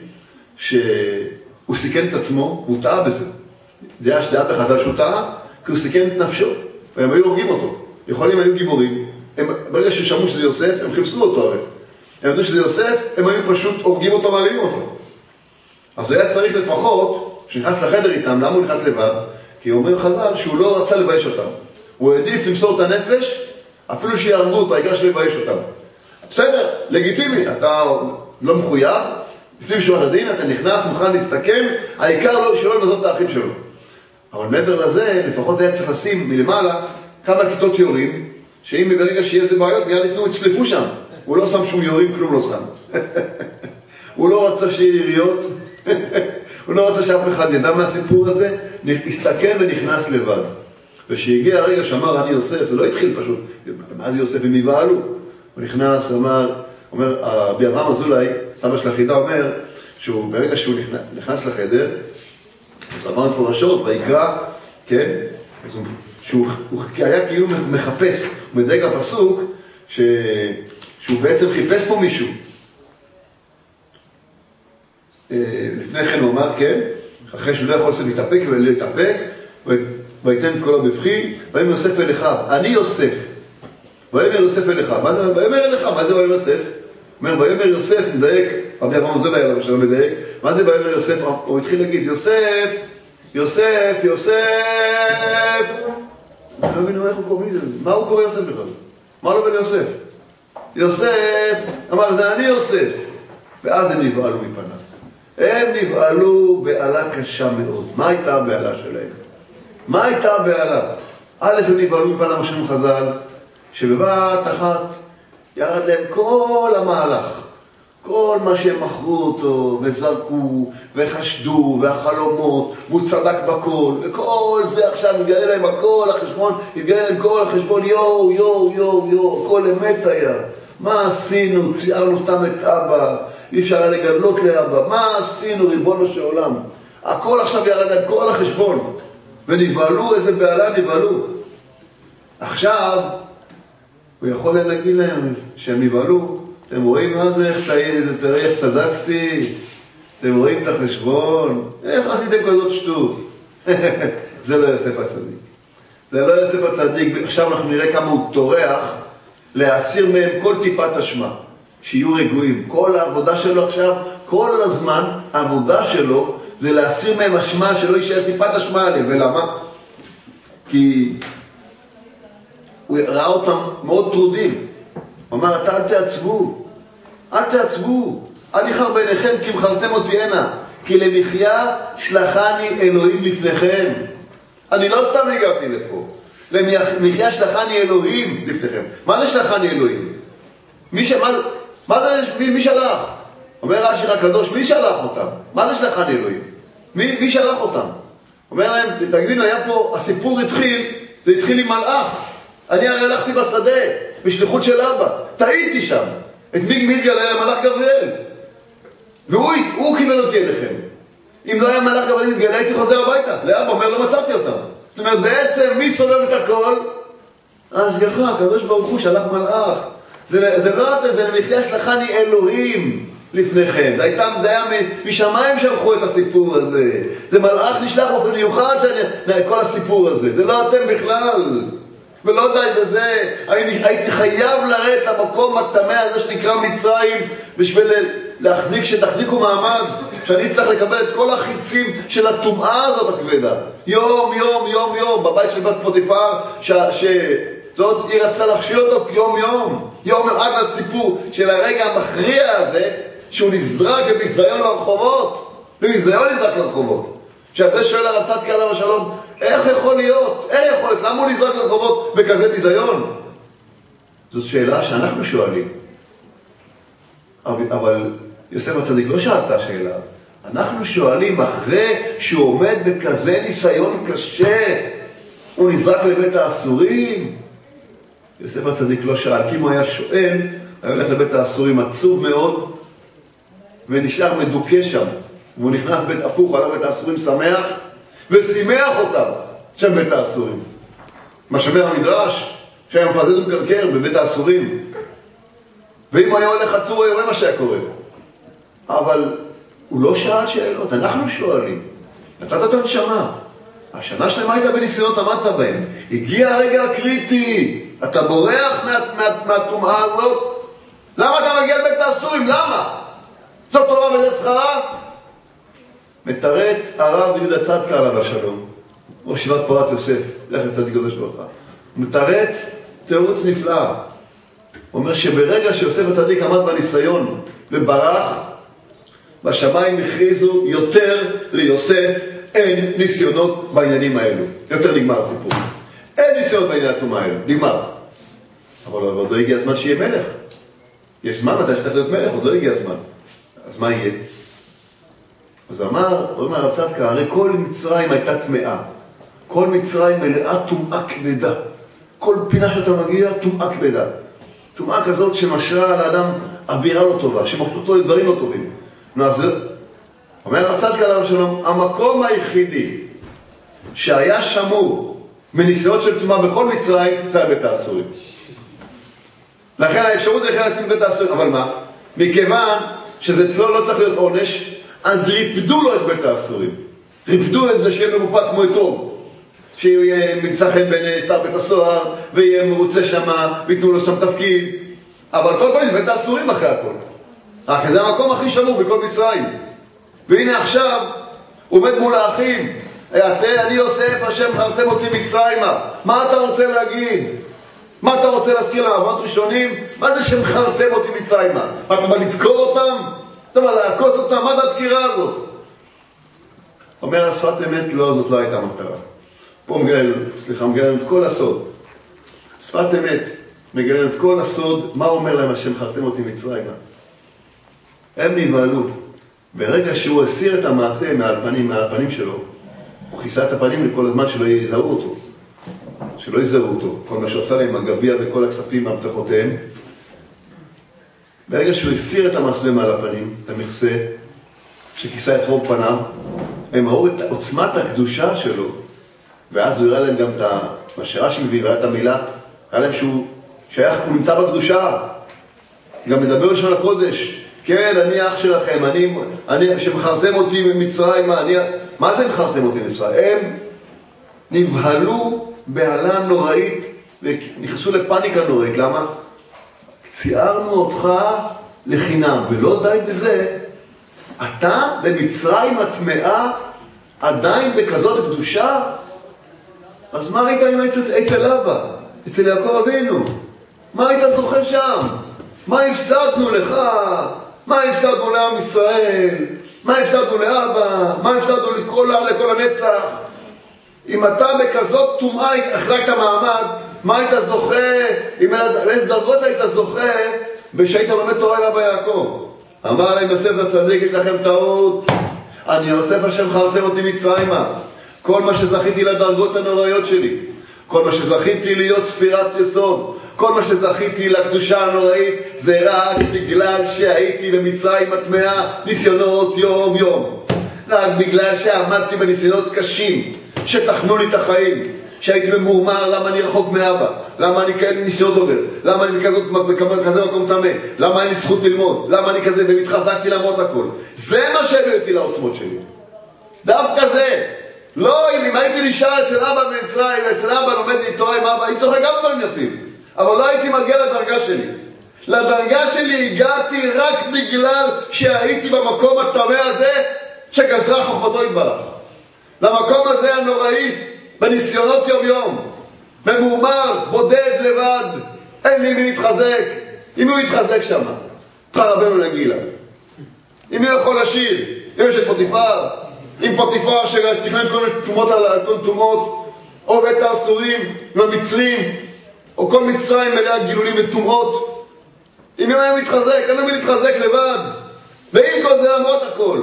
שהוא סיכן את עצמו, הוא טעה בזה. זה היה שדעה בחז"ל שהוא טעה, כי הוא סיכן את נפשו, והם היו הורגים אותו. יכולים היו גיבורים, הם, ברגע ששמעו שזה יוסף, הם חיפשו אותו הרי. הם ידעו שזה יוסף, הם היו פשוט הורגים אותו, מעלימים אותו. אז הוא היה צריך לפחות, כשנכנס לחדר איתם, למה הוא נכנס לבד? כי הוא אומר חז"ל שהוא לא רצה לבייש אותם. הוא העדיף למסור את הנפש, אפילו שיהרגו אותו, העיקר שלבייש אותם. בסדר, לגיטימי, אתה לא מחויב, לפני משורת הדין, אתה נכנס, מוכן להסתכן, העיקר לא שלא לבזות את האחים שלו. אבל מעבר לזה, לפחות היה צריך לשים מלמעלה כמה כיתות יורים, שאם ברגע שיהיה איזה בעיות, מיד יתנו, יצלפו שם. הוא לא שם שום יורים, כלום לא שם. הוא לא רצה שיהיה יריות, הוא לא רצה שאף אחד ידע מהסיפור הזה, הסתכן ונכנס לבד. ושהגיע הרגע שאמר, אני יוסף, זה לא התחיל פשוט, מה זה יוסף, הם יבעלו. הוא נכנס, אמר, אומר, רבי אברהם אזולאי, סבא של החידה, אומר, שהוא ברגע שהוא נכנס לחדר, הוא אמר מפורשות, ויקרא, כן, שהוא היה כאילו מחפש, הוא מדייק הפסוק, שהוא בעצם חיפש פה מישהו. לפני כן הוא אמר, כן, אחרי שהוא לא יכול לעשות להתאפק ולהתאפק, ויתן את קולו בבכי, ויאמר יוסף אל אחיו, אני יוסף. ויאמר יוסף אל אחיו, מה זה ויאמר אל אחיו? מה זה ויאמר יוסף? הוא אומר, ויאמר יוסף, מדייק, רבי אברהם אזולאי עליו שלא מדייק, מה זה ויאמר יוסף? הוא התחיל להגיד, יוסף, יוסף, יוסף. אני לא מבינו איך הוא קורא, מה הוא קורא יוסף בכלל? מה לא בין יוסף? יוסף, אמר, זה אני יוסף. ואז הם נבעלו מפניו. הם נבעלו בעלה קשה מאוד. מה הייתה הבעלה שלהם? מה הייתה הבעלה? א', הם נבעלו מפניו משום חז"ל, שבבת אחת ירד להם כל המהלך. כל מה שהם מכרו אותו, וזרקו, וחשדו, והחלומות, והוא צדק בכל, וכל זה עכשיו יתגלה להם הכל החשבון, יתגלה להם כל החשבון, יו, יו, יו, יו, הכל אמת היה. מה עשינו? ציירנו סתם את אבא, אי אפשר לגלות לאבא, מה עשינו ריבונו של עולם? הכל עכשיו ירד להם, כל החשבון, ונבעלו, איזה בעלה נבעלו. עכשיו, הוא יכול להגיד להם שהם נבהלו, אתם רואים מה זה, איך, תראה איך צדקתי, אתם רואים את החשבון, איך עשיתם כזאת שטות? זה לא יוסף הצדיק. זה לא יוסף הצדיק, עכשיו אנחנו נראה כמה הוא טורח להסיר מהם כל טיפת אשמה, שיהיו רגועים. כל העבודה שלו עכשיו, כל הזמן, העבודה שלו זה להסיר מהם אשמה, שלא יישאר טיפת אשמה עליהם. ולמה? כי הוא ראה אותם מאוד טרודים. הוא אמר, אתה אל תעצבו, אל תעצבו, אל יחר ביניכם כי מחרתם אותי הנה, כי למחיה שלחני אלוהים לפניכם. אני לא סתם הגעתי לפה, למחיה שלחני אלוהים לפניכם. מה זה שלחני אלוהים? מי, ש... מה... מה זה... מי, מי שלח? אומר רש"י הקדוש, מי שלח אותם? מה זה שלחני אלוהים? מי, מי שלח אותם? אומר להם, תגידו, היה פה, הסיפור התחיל, זה התחיל עם מלאך. אני הרי הלכתי בשדה, בשליחות של אבא, טעיתי שם. את מי מי התגלה? מלאך גבריאל. והוא הוא קיבל אותי אליכם. אם לא היה מלאך גבריאל מתגלה, הייתי חוזר הביתה. לאבא אומר, לא מצאתי אותם. זאת אומרת, בעצם מי סובב את הכל? ההשגחה, הקדוש ברוך הוא שלח מלאך. זה, זה לא אתה, זה למחיה שלחני אלוהים לפניכם. זה הייתה, זה היה משמיים שלחו את הסיפור הזה. זה מלאך נשלח באופן מיוחד שאני, כל הסיפור הזה. זה לא אתם בכלל. ולא די בזה, אני הייתי חייב לרדת למקום הטמא הזה שנקרא מצרים בשביל להחזיק, שתחזיקו מעמד, שאני צריך לקבל את כל החיצים של הטומאה הזאת הכבדה. יום, יום, יום, יום, בבית של בת פוטיפר, שזאת היא רצתה להכשיל אותו יום, יום. יום עד לסיפור של הרגע המכריע הזה, שהוא נזרק בביזיון לרחובות. בביזיון נזרק לרחובות. שעל זה שואל הרב צדקה עליו השלום, איך יכול להיות? איך יכול להיות? למה הוא נזרק לרחובות בכזה ביזיון? זאת שאלה שאנחנו שואלים. אבל יוסף הצדיק לא שאל את השאלה. אנחנו שואלים אחרי שהוא עומד בכזה ניסיון קשה, הוא נזרק לבית האסורים? יוסף הצדיק לא שאל, כי אם הוא היה שואל, היה הולך לבית האסורים עצוב מאוד, ונשאר מדוכא שם. והוא נכנס בית הפוך, עלה בית האסורים שמח, ושימח אותם שם בית האסורים. מה שאומר המדרש, שהיה מפזז ומקרקר בבית האסורים. ואם הוא היה הולך עצור, הוא יראה מה שהיה קורה. אבל הוא לא שאל שאלות, אנחנו שואלים. נתת את הנשמה. השנה שלמה הייתה בניסיונות, עמדת בהם. הגיע הרגע הקריטי. אתה בורח מה, מה, מהטומאה הזאת. למה אתה מגיע לבית האסורים? למה? זאת תורה וזה שכרה? מתרץ הרב יהודה צדקה עליו השלום, או שיבת פורת יוסף, לכם צדיק קדוש ברוך הוא. מתרץ תירוץ נפלא. הוא אומר שברגע שיוסף הצדיק עמד בניסיון וברח, בשמיים הכריזו יותר ליוסף אין ניסיונות בעניינים האלו. יותר נגמר הסיפור. אין ניסיונות בענייני הטומאה האלו, נגמר. אבל עוד לא הגיע הזמן שיהיה מלך. יש זמן מתי שצריך להיות מלך, עוד לא הגיע הזמן. אז מה יהיה? אז אמר, אומר הרב צדקה, הרי כל מצרים הייתה טמאה. כל מצרים מלאה טומאה כבדה. כל פינה שאתה מגיע, טומאה כבדה. טומאה כזאת שמשרה על האדם אווירה לא טובה, שמחליט אותו לדברים לא טובים. נו, אז אומר הרב צדקה עליו שלום, המקום היחידי שהיה שמור מניסיונות של טומאה בכל מצרים, זה בית האסורים. לכן האפשרות לכן לשים בית האסורים, אבל מה? מכיוון שזה אצלו לא צריך להיות עונש, אז ריפדו לו את בית האסורים. ריפדו את זה שיהיה מרופט כמו אתרוג. שיהיה מצא חן בין שר בית הסוהר, ויהיה מרוצה שם, ויתנו לו שם תפקיד. אבל כל פעם זה בית האסורים אחרי הכל. רק זה המקום הכי שמור בכל מצרים. והנה עכשיו, הוא עומד מול האחים. אתה, אני יוסף, השם חרתם אותי מצרימה. מה אתה רוצה להגיד? מה אתה רוצה להזכיר לאבות ראשונים? מה זה שמחרתם אותי מצרימה? אתה בא לדקור אותם? אתה בא להכות אותם? מה זה הדקירה הזאת? אומר השפת אמת, לא, זאת לא הייתה מטרה. פה מגלל, סליחה, מגלל את כל הסוד. שפת אמת, מגלל את כל הסוד, מה אומר להם השם חרתם אותי מצרימה? הם נבהלו. ברגע שהוא הסיר את המעטה מעל פנים, מעל הפנים שלו, הוא כיסה את הפנים לכל הזמן שלא יזהרו אותו. שלא יזהרו אותו. כל מה שעושה להם הגביע וכל הכספים מהמתחותיהם. ברגע שהוא הסיר את המסווה מעל הפנים, את המכסה, שכיסה את רוב פניו, הם ראו את עוצמת הקדושה שלו, ואז הוא הראה להם גם את מה שרש"י מביא, ראה את המילה, הראה להם שהוא, שייך, הוא נמצא בקדושה, גם מדבר לשון הקודש, כן, אני אח שלכם, אני, אני, שמחרתם אותי ממצרים, אני, מה זה מחרתם אותי ממצרים? הם נבהלו בהלה נוראית, ונכנסו לפניקה נוראית, למה? ציערנו אותך לחינם, ולא די בזה, אתה במצרים הטמאה, עדיין בכזאת קדושה, אז מה ראית עם אצל אבא? אצל יעקב אבינו? מה היית זוכה שם? מה הפסדנו לך? מה הפסדנו לעם ישראל? מה הפסדנו לאבא? מה הפסדנו לכל, לכל הנצח? אם אתה בכזאת טומאה החזקת מעמד, מה היית זוכה? באיזה דרגות היית זוכה ושהיית לומד תורה עם אבא יעקב? אמר להם יוסף הצדיק, יש לכם טעות, אני יוסף השם חרתם אותי מצרימה. כל מה שזכיתי לדרגות הנוראיות שלי, כל מה שזכיתי להיות ספירת יסוד, כל מה שזכיתי לקדושה הנוראית, זה רק בגלל שהייתי במצרים הטמאה, ניסיונות יום יום. רק בגלל שעמדתי בניסיונות קשים שתחנו לי את החיים, שהייתי ממורמר למה אני רחוק מאבא, למה אני כאלה ניסיונות עובר, למה אני כזה מקום טמא, למה אין לי זכות ללמוד, למה אני כזה, ומתחזקתי למרות הכל. זה מה שהביא אותי לעוצמות שלי, דווקא זה. לא, אם הייתי נשאר אצל אבא במצרים, ואצל אבא לומד לי תורה עם אבא, הייתי זוכה גם דברים יפים, אבל לא הייתי מגיע לדרגה שלי. לדרגה שלי הגעתי רק בגלל שהייתי במקום הטמא הזה שגזרה חוכמתו יתברך, למקום הזה הנוראי, בניסיונות יום יום, ממורמר, בודד, לבד, אין לי מי להתחזק. אם הוא יתחזק שם, רבנו נגילה, אם הוא יכול לשיר, אם יש את פוטיפר, עם פוטיפר שתכנן כל מיני תומות על תומות, או בית האסורים עם המצרים, או כל מצרים מלאה גילולים ותומות, אם הוא היה מתחזק, אין לו מי להתחזק לבד, ועם כל זה למרות הכל.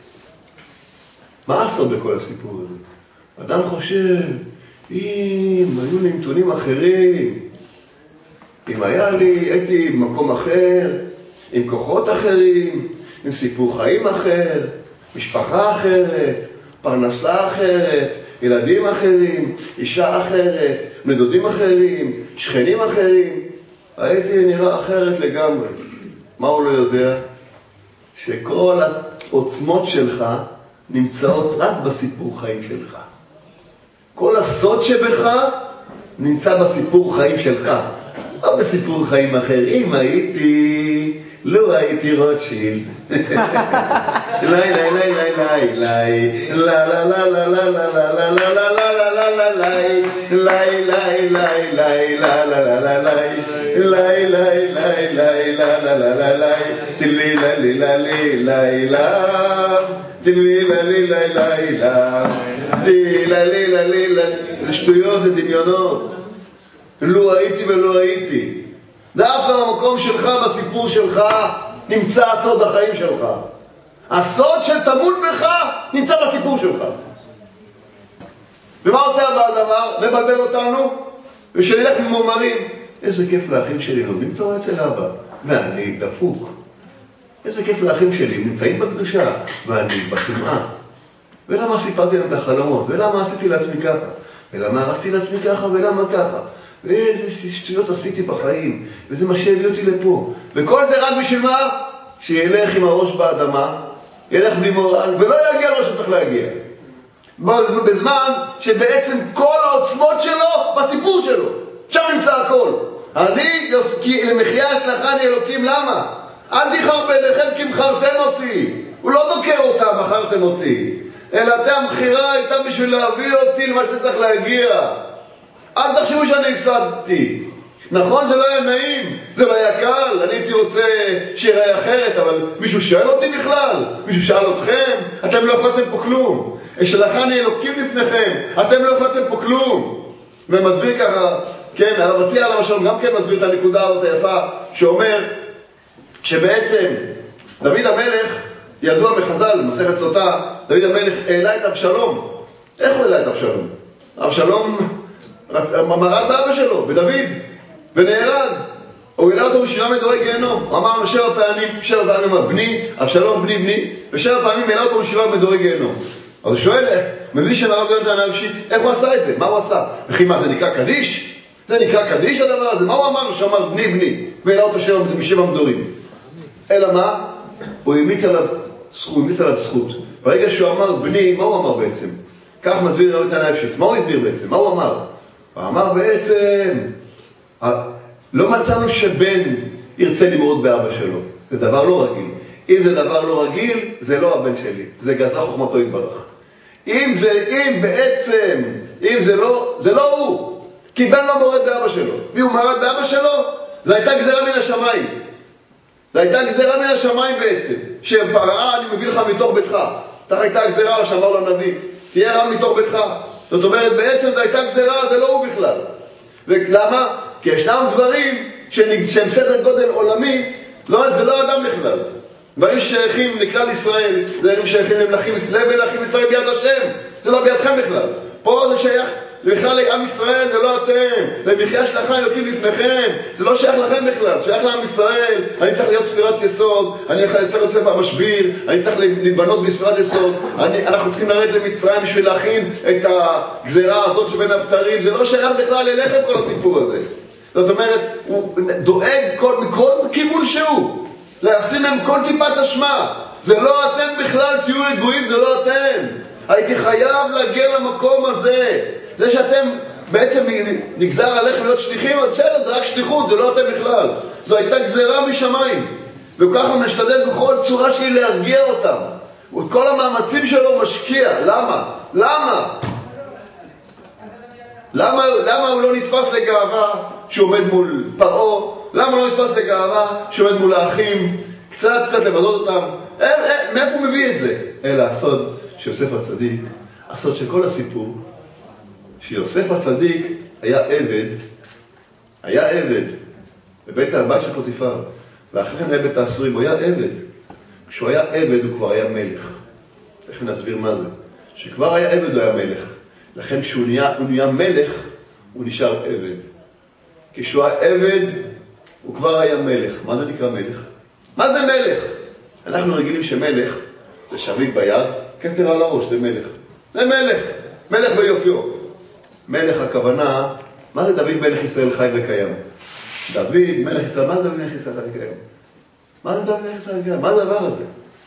מה הסוד בכל הסיפור הזה? אדם חושב, אם היו לי נתונים אחרים, אם היה לי, הייתי במקום אחר, עם כוחות אחרים, עם סיפור חיים אחר, משפחה אחרת, פרנסה אחרת, ילדים אחרים, אישה אחרת, מדודים אחרים, שכנים אחרים, הייתי נראה אחרת לגמרי. מה הוא לא יודע? שכל העוצמות שלך נמצאות רק בסיפור חיים שלך. כל הסוד שבך נמצא בסיפור חיים שלך, לא בסיפור חיים אחרים. הייתי, לא הייתי רוטשילד. לי לי לי לי לי לי לה לה לה לה לה לה לה לה לה לה לה לה לי לי לי לי לי לה לה לה לה לי לי לי לי לי לה לה לה לה לי תלי לה לי לה לי לי לה תלי לה לי לי לי לה תלי לה לי לה לי לה. זה שטויות, זה דמיונות. לא הייתי ולא הייתי. דווקא במקום שלך, בסיפור שלך, נמצא הסוד החיים שלך. הסוד שטמון בך נמצא בסיפור שלך. ומה עושה הבא הדבר? מבלבל אותנו ושנלך ממומרים. איזה כיף לאחים שלי לומדים תורה אצל אבא ואני דפוק. איזה כיף לאחים שלי נמצאים בקדושה ואני בטומאה. ולמה סיפרתי להם את החלומות? ולמה עשיתי לעצמי ככה? ולמה הרסתי לעצמי ככה? ולמה ככה? ואיזה שטויות עשיתי בחיים, וזה מה שהביא אותי לפה. וכל זה רק בשביל מה? שילך עם הראש באדמה, ילך בלי מורל, ולא יגיע מה שצריך להגיע. בזמן שבעצם כל העוצמות שלו בסיפור שלו, שם נמצא הכל. אני, למחיה שלחני אלוקים, למה? אל תחר ביניכם כי מחרתם אותי. הוא לא דוקר אותם, מחרתם אותי. אלא אתם המחירה הייתה בשביל להביא אותי למה שאתה צריך להגיע. אל תחשבו שאני הפסדתי. נכון, זה לא היה נעים, זה לא היה קל, אני הייתי רוצה שיראה אחרת, אבל מישהו שואל אותי בכלל? מישהו שאל אתכם? אתם לא החלטתם פה כלום. שלחני אלוקים לפניכם, אתם לא החלטתם פה כלום. ומסביר ככה, כן, הרב עטיה עליו השלום גם כן מסביר את הנקודה הזאת היפה, שאומר שבעצם דוד המלך, ידוע בחז"ל, מסכת סוטה, דוד המלך העלה את אבשלום. איך הוא העלה את אבשלום? אבשלום מרד באבא שלו, בדוד, ונהרג. הוא העלה אותו בשבעה מדורי גיהנום. הוא אמר שבע פעמים, שבע פעמים אמר בני, אבשלום בני בני, ושבע פעמים העלה אותו בשבעה מדורי גיהנום. אז הוא שואל, מביא שנהרג יונתן הנבשיץ, איך הוא עשה את זה? מה הוא עשה? וכי מה זה נקרא קדיש? זה נקרא קדיש הדבר הזה. מה הוא אמר? שהוא אמר בני בני, והעלה אותו שבע משבע מדורים. אלא מה? הוא המליץ עליו זכות, הוא המליץ עליו זכות. ברגע שהוא אמר בני, מה הוא אמר בעצם? כך מסביר רבי יהודה ליפשיץ. מה הוא הסביר בעצם? מה הוא אמר? הוא אמר בעצם, לא מצאנו שבן ירצה למרוד באבא שלו. זה דבר לא רגיל. אם זה דבר לא רגיל, זה לא הבן שלי. זה גזר חוכמתו יתברך. אם זה, אם בעצם, אם זה לא, זה לא הוא. כי בן לא מורד באבא שלו. מי הוא מרד באבא שלו? זה הייתה גזרה מן השמיים. זה הייתה גזרה מן השמיים בעצם. שפרעה אני מביא לך מתוך ביתך. כך הייתה גזרה שאמר לנביא. תהיה רם מתוך ביתך. זאת אומרת, בעצם זה הייתה גזרה, זה לא הוא בכלל. ולמה? כי ישנם דברים שהם סדר גודל עולמי, לא, זה לא אדם בכלל. דברים שייכים לכלל ישראל, דברים שייכים למלכים, למלכים ישראל ביד השם. זה לא בידכם בכלל. פה זה שייך בכלל לעם ישראל, זה לא אתם. למחיה שלך אלוקים לפניכם. זה לא שייך לכם בכלל, זה שייך לעם ישראל. אני צריך להיות ספירת יסוד, אני צריך להיות ספר המשביר, אני צריך להיבנות בספירת יסוד. אני, אנחנו צריכים לרדת למצרים בשביל להכין את הגזרה הזאת שבין הבתרים. זה לא שייך בכלל אליכם כל הסיפור הזה. זאת אומרת, הוא דואג כל, מכל כיוון שהוא. להשים להם כל טיפת אשמה. זה לא אתם בכלל, תהיו רגועים, זה לא אתם. הייתי חייב להגיע למקום הזה. זה שאתם בעצם נגזר עליכם להיות שליחים, אבל בסדר, זה רק שליחות, זה לא אתם בכלל. זו הייתה גזרה משמיים. וככה משתדל בכל צורה שהיא להרגיע אותם. ואת כל המאמצים שלו משקיע. למה? למה? למה, למה הוא לא נתפס לגאווה שהוא עומד מול פרעה? למה הוא לא נתפס לגאווה שהוא עומד מול האחים? קצת קצת לבדות אותם. אין, אין, מאיפה הוא מביא את זה? אלא הסוד שיוסף הצדיק, הסוד של כל הסיפור, שיוסף הצדיק היה עבד, היה עבד בבית הבית של פוטיפר, ואחרי כן היה בית האסורים, הוא היה עבד. כשהוא היה עבד הוא כבר היה מלך. איך נסביר מה זה? שכבר היה עבד הוא היה מלך. לכן כשהוא נהיה, הוא נהיה מלך, הוא נשאר עבד. כשהוא היה עבד, הוא כבר היה מלך. מה זה נקרא מלך? מה זה מלך? אנחנו רגילים שמלך זה שביט ביד, כתר על הראש, זה מלך. זה מלך, מלך ביופיו. מלך הכוונה, מה זה דוד מלך ישראל חי וקיים? דוד מלך ישראל, מה זה דוד מלך ישראל חי וקיים? מה זה דוד מלך ישראל וקיים? מה זה הדבר הזה?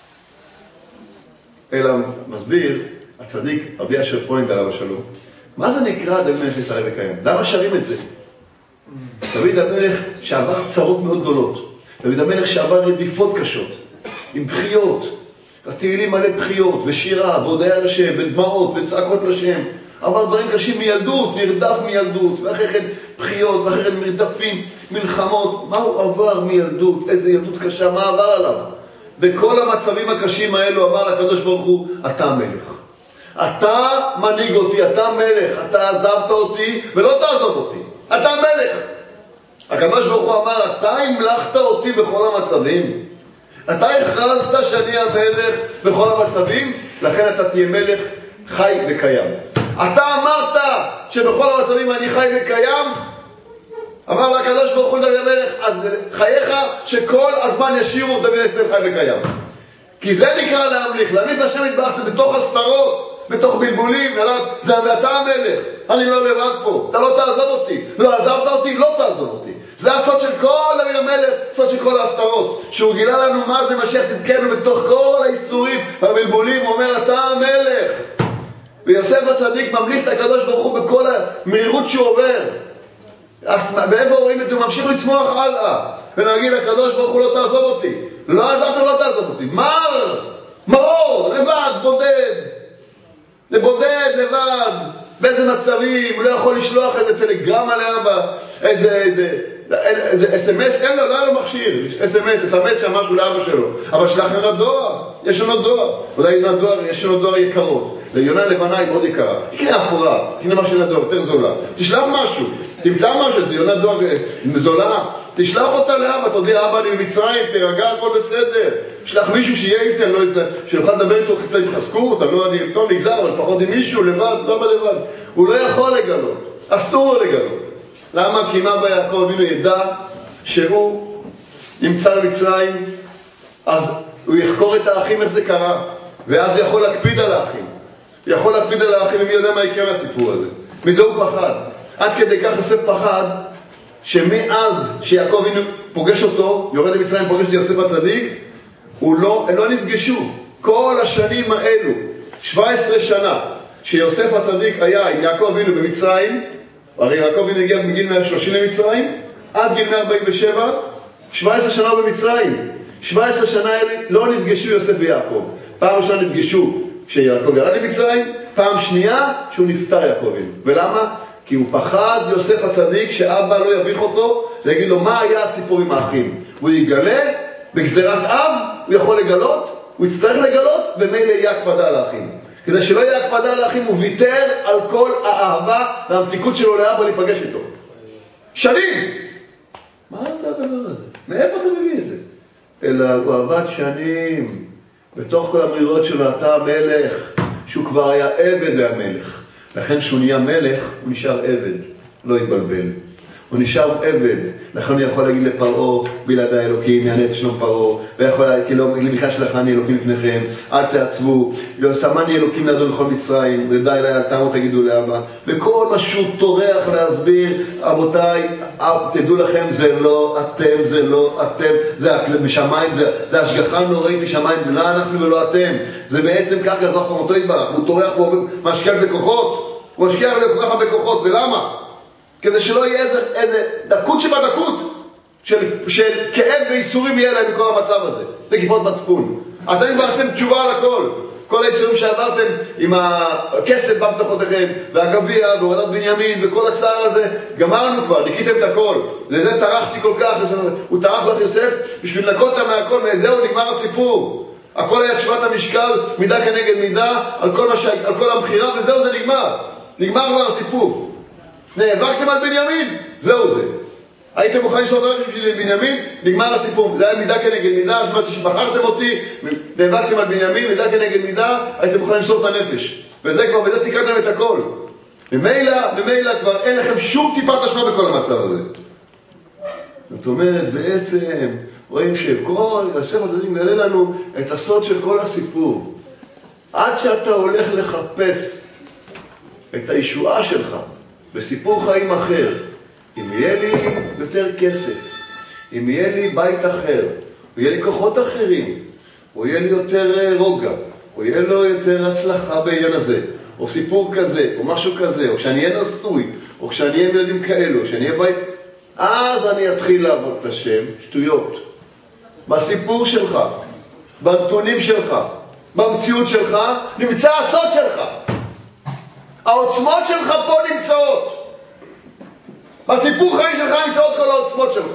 אלא מסביר, הצדיק, רבי אשר פרוינד עליו השלום, מה זה נקרא דוד מלך ישראל וקיים? למה שרים את זה? דוד המלך שעבר צרות מאוד גדולות. דוד המלך שעבר רדיפות קשות, עם בחיות, התהילים מלא בחיות, ושירה, והודיה לשם, ודמעות, וצעקות לשם. עבר דברים קשים מילדות, נרדף מילדות, ואחרי כן בחיות, ואחרי כן מרדפים, מלחמות. מה הוא עבר מילדות? איזה ילדות קשה, מה עבר עליו? בכל המצבים הקשים האלו אמר לקדוש ברוך הוא, אתה המלך. אתה מנהיג אותי, אתה מלך, אתה עזבת אותי ולא תעזוב אותי. אתה מלך. הקדוש ברוך הוא אמר, אתה המלכת אותי בכל המצבים. אתה הכרזת שאני המלך בכל המצבים, לכן אתה תהיה מלך חי וקיים. אתה אמרת שבכל המצבים אני חי וקיים, אמר לקדוש ברוך הוא לדוד המלך, אז חייך שכל הזמן ישירו דוד ישראל חי וקיים. כי זה נקרא להמליך, להמליך לשם יתברך זה בתוך הסתרות, בתוך בלבולים, זה ואתה המלך, אני לא לבד פה, אתה לא תעזוב אותי, לא עזבת אותי, לא תעזוב אותי. זה הסוד של כל דוד המלך, סוד של כל ההסתרות, שהוא גילה לנו מה זה משיח צדקנו בתוך כל האיסורים והבלבולים, הוא אומר אתה המלך. ויוסף הצדיק ממליך את הקדוש ברוך הוא בכל המהירות שהוא עובר. ואיפה רואים את זה? הוא ממשיך לצמוח הלאה ולהגיד לקדוש ברוך הוא לא תעזוב אותי, לא עזבת לא תעזוב אותי. מר, מרור, לבד, בודד, לבודד, לבד, באיזה מצבים, הוא לא יכול לשלוח איזה טלגרמה לאבא, איזה, איזה, איזה אס אם אס, אין לו, לא היה לו מכשיר, אס אם אס, אס אם אס שמשהו לאבא שלו, אבל שלח לנו דואר, יש לנו דואר, אולי לנו דואר, יש לנו דואר יקרות, ליונה לבנה היא מאוד יקרה, תקנה אפורה, תקנה משהו לדואר, יותר זולה, תשלח משהו, תמצא משהו, זה יונה דואר זולה, תשלח אותה לאבא, תודיע אבא אני במצרים, תרגע, הכל בסדר, תשלח מישהו שיהיה איתי, שיוכל לדבר איתו קצת התחזקות, אני לא נגזר, אבל לפחות עם מישהו לבד, לא לבד, הוא לא יכול לגלות, אסור לגלות. למה? כי מה ביעקב אבינו ידע שהוא נמצא במצרים, אז הוא יחקור את האחים איך זה קרה, ואז הוא יכול להקפיד על האחים. הוא יכול להקפיד על האחים, ומי יודע מה יקרה מהסיפור הזה. מזה הוא פחד. עד כדי כך יוסף פחד, שמאז שיעקב פוגש אותו, יורד למצרים פוגש את יוסף הצדיק, הוא לא, הם לא נפגשו. כל השנים האלו, שבע עשרה שנה, שיוסף הצדיק היה עם יעקב אבינו במצרים, הרי יעקב אבינו הגיע בגיל מאה ושלושים למצרים, עד גיל מאה ארבעים ושבע, שבע עשרה שנה במצרים. שבע עשרה שנה האלה לא נפגשו יוסף ויעקב. פעם ראשונה נפגשו כשיעקב ירד למצרים, פעם שנייה שהוא נפטר יעקב אבינו. ולמה? כי הוא פחד יוסף הצדיק שאבא לא יביך אותו, להגיד לו מה היה הסיפור עם האחים. הוא יגלה, בגזירת אב הוא יכול לגלות, הוא יצטרך לגלות, ומילא יהיה הקפדה על האחים. כדי שלא יהיה הקפדה על האחים, הוא ויתר על כל האהבה והמתיקות שלו לאבא להיפגש איתו. שנים! מה זה הדבר הזה? מאיפה אתה מביא את זה? אלא הוא עבד שנים, בתוך כל המרירות שלו, אתה המלך, שהוא כבר היה עבד להמלך. לכן כשהוא נהיה מלך, הוא נשאר עבד, לא יתבלבל. הוא נשאר עבד, לכן הוא יכול להגיד לפרעה, בלעדי אלוקים, יענה את שלום פרעה, ויכול להגיד, כי לא, למחיה שלחני אלוקים לפניכם, אל תעצבו, ושמני אלוקים לאדון לכל מצרים, ודי אליי אל תמו תגידו לאבא, וכל מה שהוא טורח להסביר, אבותיי, תדעו לכם, זה לא אתם, זה לא אתם, זה משמיים, זה, זה השגחה נוראית משמיים, לא אנחנו ולא אתם, זה בעצם כך גזר חמותו יתברך, הוא טורח ומשקיע בזה כוחות, הוא משקיע בזה כל כך הרבה כוחות, ולמה? כדי שלא יהיה איזה, איזה דקות שבדקות של, של כאב ואיסורים יהיה להם מכל המצב הזה. לגיפות מצפון. אתם כבר עשיתם תשובה על הכל. כל האיסורים שעברתם עם הכסף במתחותיכם, והגביע, והורדת בנימין, וכל הצער הזה, גמרנו כבר, ניקיתם את הכל. לזה טרחתי כל כך, הוא טרח לך יוסף, בשביל לנקות אותם מהכל, זהו, נגמר הסיפור. הכל היה תשובת המשקל, מידה כנגד מידה, על כל, ש... על כל המחירה, וזהו, זה נגמר. נגמר כבר הסיפור. נאבקתם על בנימין, זהו זה. הייתם מוכנים לשאול אותם בשביל בנימין, נגמר הסיפור. זה היה מידה כנגד מידה, מה זה שבחרתם אותי, נאבקתם על בנימין, מידה כנגד מידה, הייתם מוכנים לשאול את הנפש. וזה כבר, וזה תקראתם את הכל. במילא, במילא כבר אין לכם שום טיפת אשמה בכל המצב הזה. זאת אומרת, בעצם, רואים שכל, יוסף הצדיק מגלה לנו את הסוד של כל הסיפור. עד שאתה הולך לחפש את הישועה שלך, בסיפור חיים אחר, אם יהיה לי יותר כסף, אם יהיה לי בית אחר, או יהיה לי כוחות אחרים, או יהיה לי יותר רוגע, או יהיה לו יותר הצלחה בעניין הזה, או סיפור כזה, או משהו כזה, או שאני אהיה נשוי, או כשאני אהיה ילדים כאלו, או שאני אהיה בית, אז אני אתחיל לעבוד את השם, שטויות. בסיפור שלך, בנתונים שלך, במציאות שלך, נמצא הסוד שלך. העוצמות שלך פה נמצאות. בסיפור חיים שלך נמצאות כל העוצמות שלך.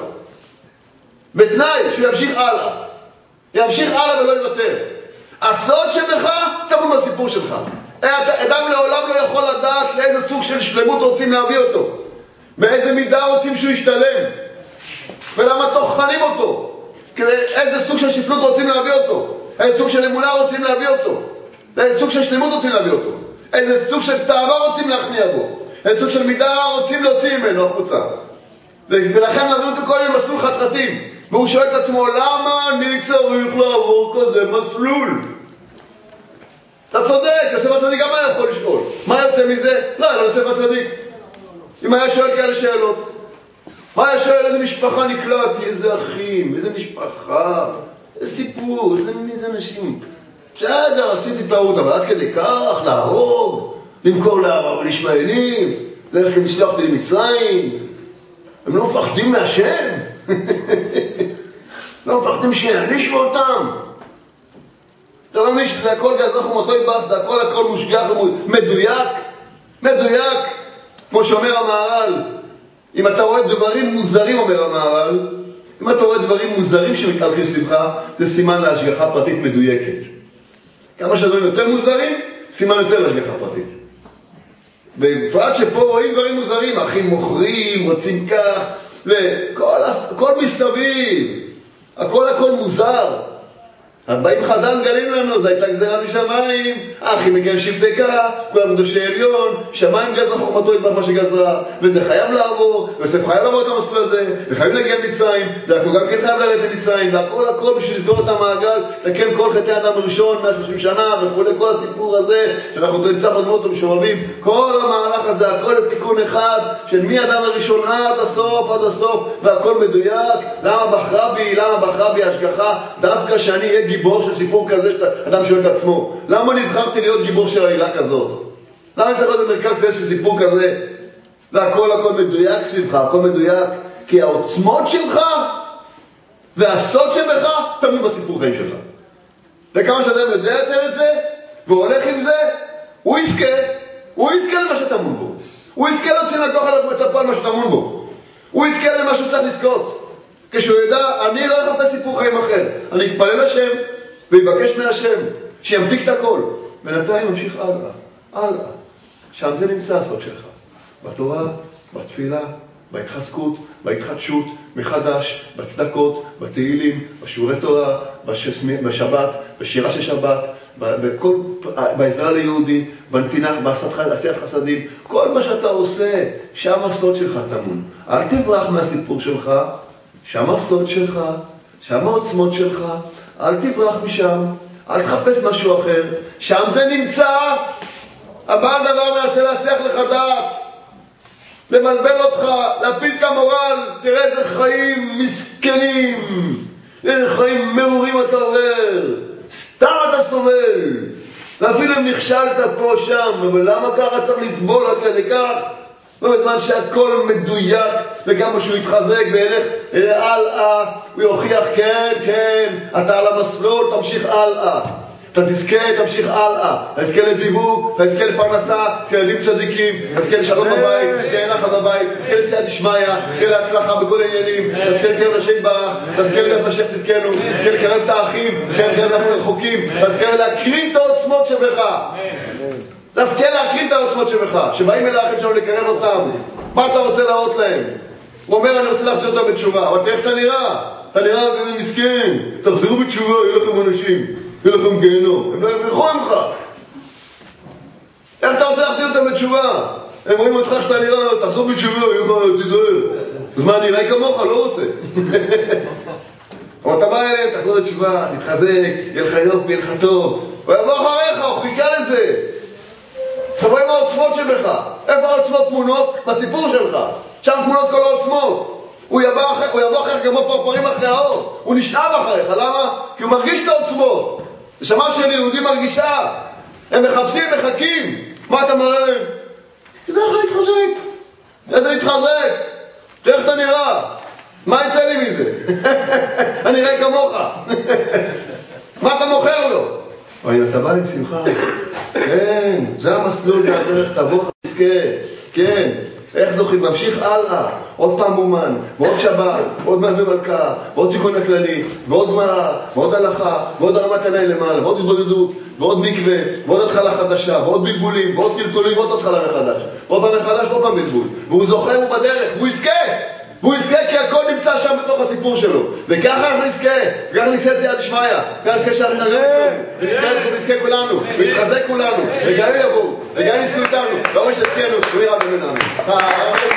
בתנאי שהוא ימשיך הלאה. ימשיך הלאה ולא יוותר. הסוד שבך טמון בסיפור שלך. אדם לעולם לא יכול לדעת לאיזה סוג של שלמות רוצים להביא אותו. באיזה מידה רוצים שהוא ישתלם. ולמה טוחנים אותו. כדי איזה סוג של שפלות רוצים להביא אותו. איזה סוג של אמונה רוצים להביא אותו. איזה סוג של שלמות רוצים להביא אותו. איזה סוג של תאווה רוצים להכניע בו. איזה סוג של מידה רוצים להוציא ממנו החוצה. ולכן נעבור אותו כל מיני מסלול חתחתים. והוא שואל את עצמו, למה אני צריך לעבור כזה מסלול? אתה צודק, יוסף הצדיק גם היה יכול לשאול. מה יוצא מזה? לא, לא יוסף הצדיק. אם היה שואל כאלה שאלות. מה היה שואל? איזה משפחה נקלעתי, איזה אחים, איזה משפחה, איזה סיפור, איזה איזה אנשים. בסדר, עשיתי טעות, אבל עד כדי כך, להרוג, למכור לישמעאלים, ללכת לשלוח אותי למצרים. הם לא מפחדים מהשם. לא מפחדים שיענישו אותם. אתה לא מבין שזה הכל גזר חומתו יתברך, זה הכל הכל מושגח, מדויק, מדויק, כמו שאומר המהר"ל. אם אתה רואה דברים מוזרים, אומר המהר"ל, אם אתה רואה דברים מוזרים שמתהלכים סביבך, זה סימן להשגחה פרטית מדויקת. כמה שהדברים יותר מוזרים, סימן יותר להשגחה פרטית. בפרט שפה רואים דברים מוזרים, אחים מוכרים, רוצים כך, וכל הכל מסביב, הכל הכל מוזר. באים חז"ל גלים לנו, זו הייתה גזירה משמיים, אחי מגן שבטך, כולם קדושי עליון, שמיים גזרה חוכמתו יתברך מה שגזרה, וזה חייב לעבור, ויוסף חייב לעבור את המסלול הזה, וחייבים להגיע למצרים, והכל גם כן חייב לרדת למצרים, והכל הכל בשביל לסגור את המעגל, לתקן כל חטאי האדם הראשון, מאה ושלושים שנה, וכו' כל הסיפור הזה, שאנחנו נצטרך עוד מאוד משורבים, כל המהלך הזה, הכל לתיקון אחד, של מי האדם הראשון עד הסוף, עד הסוף, והכל מדויק. למה בחרה בי, למה בחרה בי השגחה, דווקא שאני אהיה גיבור של סיפור כזה, שאדם שואל את עצמו, למה נבחרתי להיות גיבור של עלילה כזאת? למה צריך להיות במרכז כזה של סיפור כזה? והכל הכל מדויק סביבך, הכל מדויק, כי העוצמות שלך והסוד שבך תמיד בסיפור חיים שלך. וכמה שאדם יודע יותר את זה, והולך עם זה, הוא יזכה, הוא יזכה למה שתמון בו. הוא יזכה להוציא לקוח על הטפה על מה שתמון בו. הוא יזכה למה שהוא צריך לזכות. כשהוא ידע, אני לא אחפש סיפור חיים אחר. אני אתפלל לשם ויבקש מהשם שימתיק את הכל. בינתיים ממשיך הלאה, הלאה. שם זה נמצא הסוד שלך. בתורה, בתפילה, בהתחזקות, בהתחדשות, מחדש, בצדקות, בתהילים, בשיעורי תורה, בשבת, בשירה של שבת, בכל, בעזרה ליהודי, בנתינה, בעשיית חסדים, כל מה שאתה עושה, שם הסוד שלך טמון. אל תברח מהסיפור שלך, שם הסוד שלך, שם העוצמות שלך, אל תברח משם, אל תחפש משהו אחר, שם זה נמצא. הבעל דבר מנסה להסיח לך דעת, למלבל אותך, להפיל את המורל, תראה איזה חיים מסכנים, איזה חיים מרורים אתה עובר, סתם אתה סובל, ואפילו אם נכשלת פה שם, אבל למה ככה צריך לסבול עד כדי כך? ובזמן שהכל מדויק, וכמה שהוא יתחזק וילך הלאה, הוא יוכיח כן, כן, אתה על המסלול, תמשיך הלאה. אתה תזכה, תמשיך הלאה, תזכה לזיווג, תזכה לפרנסה, תזכה לילדים צדיקים, תזכה לשלום בבית, תזכה נחת בבית, תזכה לסייעת דשמיא, תזכה להצלחה בכל העניינים, תזכה לקרב לשם יתברך, תזכה להיות משך צדקנו, תזכה לקרב את האחים, תזכה אנחנו רחוקים, תזכה להקרין את העוצמות שבך, תזכה להקרין את העוצמות שבך, שבאים אל האחים שלנו לקרב אותם. מה אתה רוצה להראות להם? הוא אומר אני רוצה להחזיר אותם בתשובה, אבל תראה איך אתה נראה, אתה נראה כזה מסכן, תחזרו בתשובה, יהיו לכם אנשים, יהיו לכם גיהנום, הם לא יברחו ממך. איך אתה רוצה להחזיר אותם בתשובה? הם רואים אותך שאתה נראה, תחזור בתשובה, יהיו לך, תיזהר. אז מה, נראה כמוך? לא רוצה. אבל אתה בא אליהם, תחזור בתשובה, תתחזק, יהיה לך יופי, יהיה לך טוב. הוא יבוא אחריך, הוא חיכה לזה. אתה רואה מה העוצמות שבך? איפה העוצמות תמונות? בסיפור שלך. שם תמונות כל העוצמות. הוא יבוא אחריך, הוא יבוא אחריך כמו פרפרים אחרי האור. הוא נשאב אחריך, למה? כי הוא מרגיש את העוצמות. נשמה של יהודי מרגישה. הם מחפשים, מחכים. מה אתה מראה להם? זה איך להתחזק. איזה להתחזק? תראה איך אתה נראה. מה יצא לי מזה? אני נראה כמוך. מה אתה מוכר לו? אבל אתה בא עם שמחה. כן, זה המסלול, זה הדרך, תבוא חזקה. כן, איך זוכים? ממשיך הלאה. עוד פעם מומן, ועוד שבת, ועוד מעל במלכה, ועוד תיקון הכללי, ועוד גמרא, ועוד הלכה, ועוד הרמת עיניים למעלה, ועוד התבודדות, ועוד מקווה, ועוד התחלה חדשה, ועוד בלבולים, ועוד טלטולים, ועוד התחלה מחדש. עוד פעם מחדש, ועוד פעם בלבול. והוא זוכה, הוא בדרך, והוא יזכה. והוא יזכה כי הכל נמצא שם בתוך הסיפור שלו. וככה אנחנו נזכה, וככה נזכה את סייעת דשמיא, וככה נזכה שאנחנו נגרם איתו, ונזכה כולנו, ונתחזק כולנו, וגם יבואו, וגם נזכו איתנו, ואומר שנזכנו, הוא יראה במנהמים.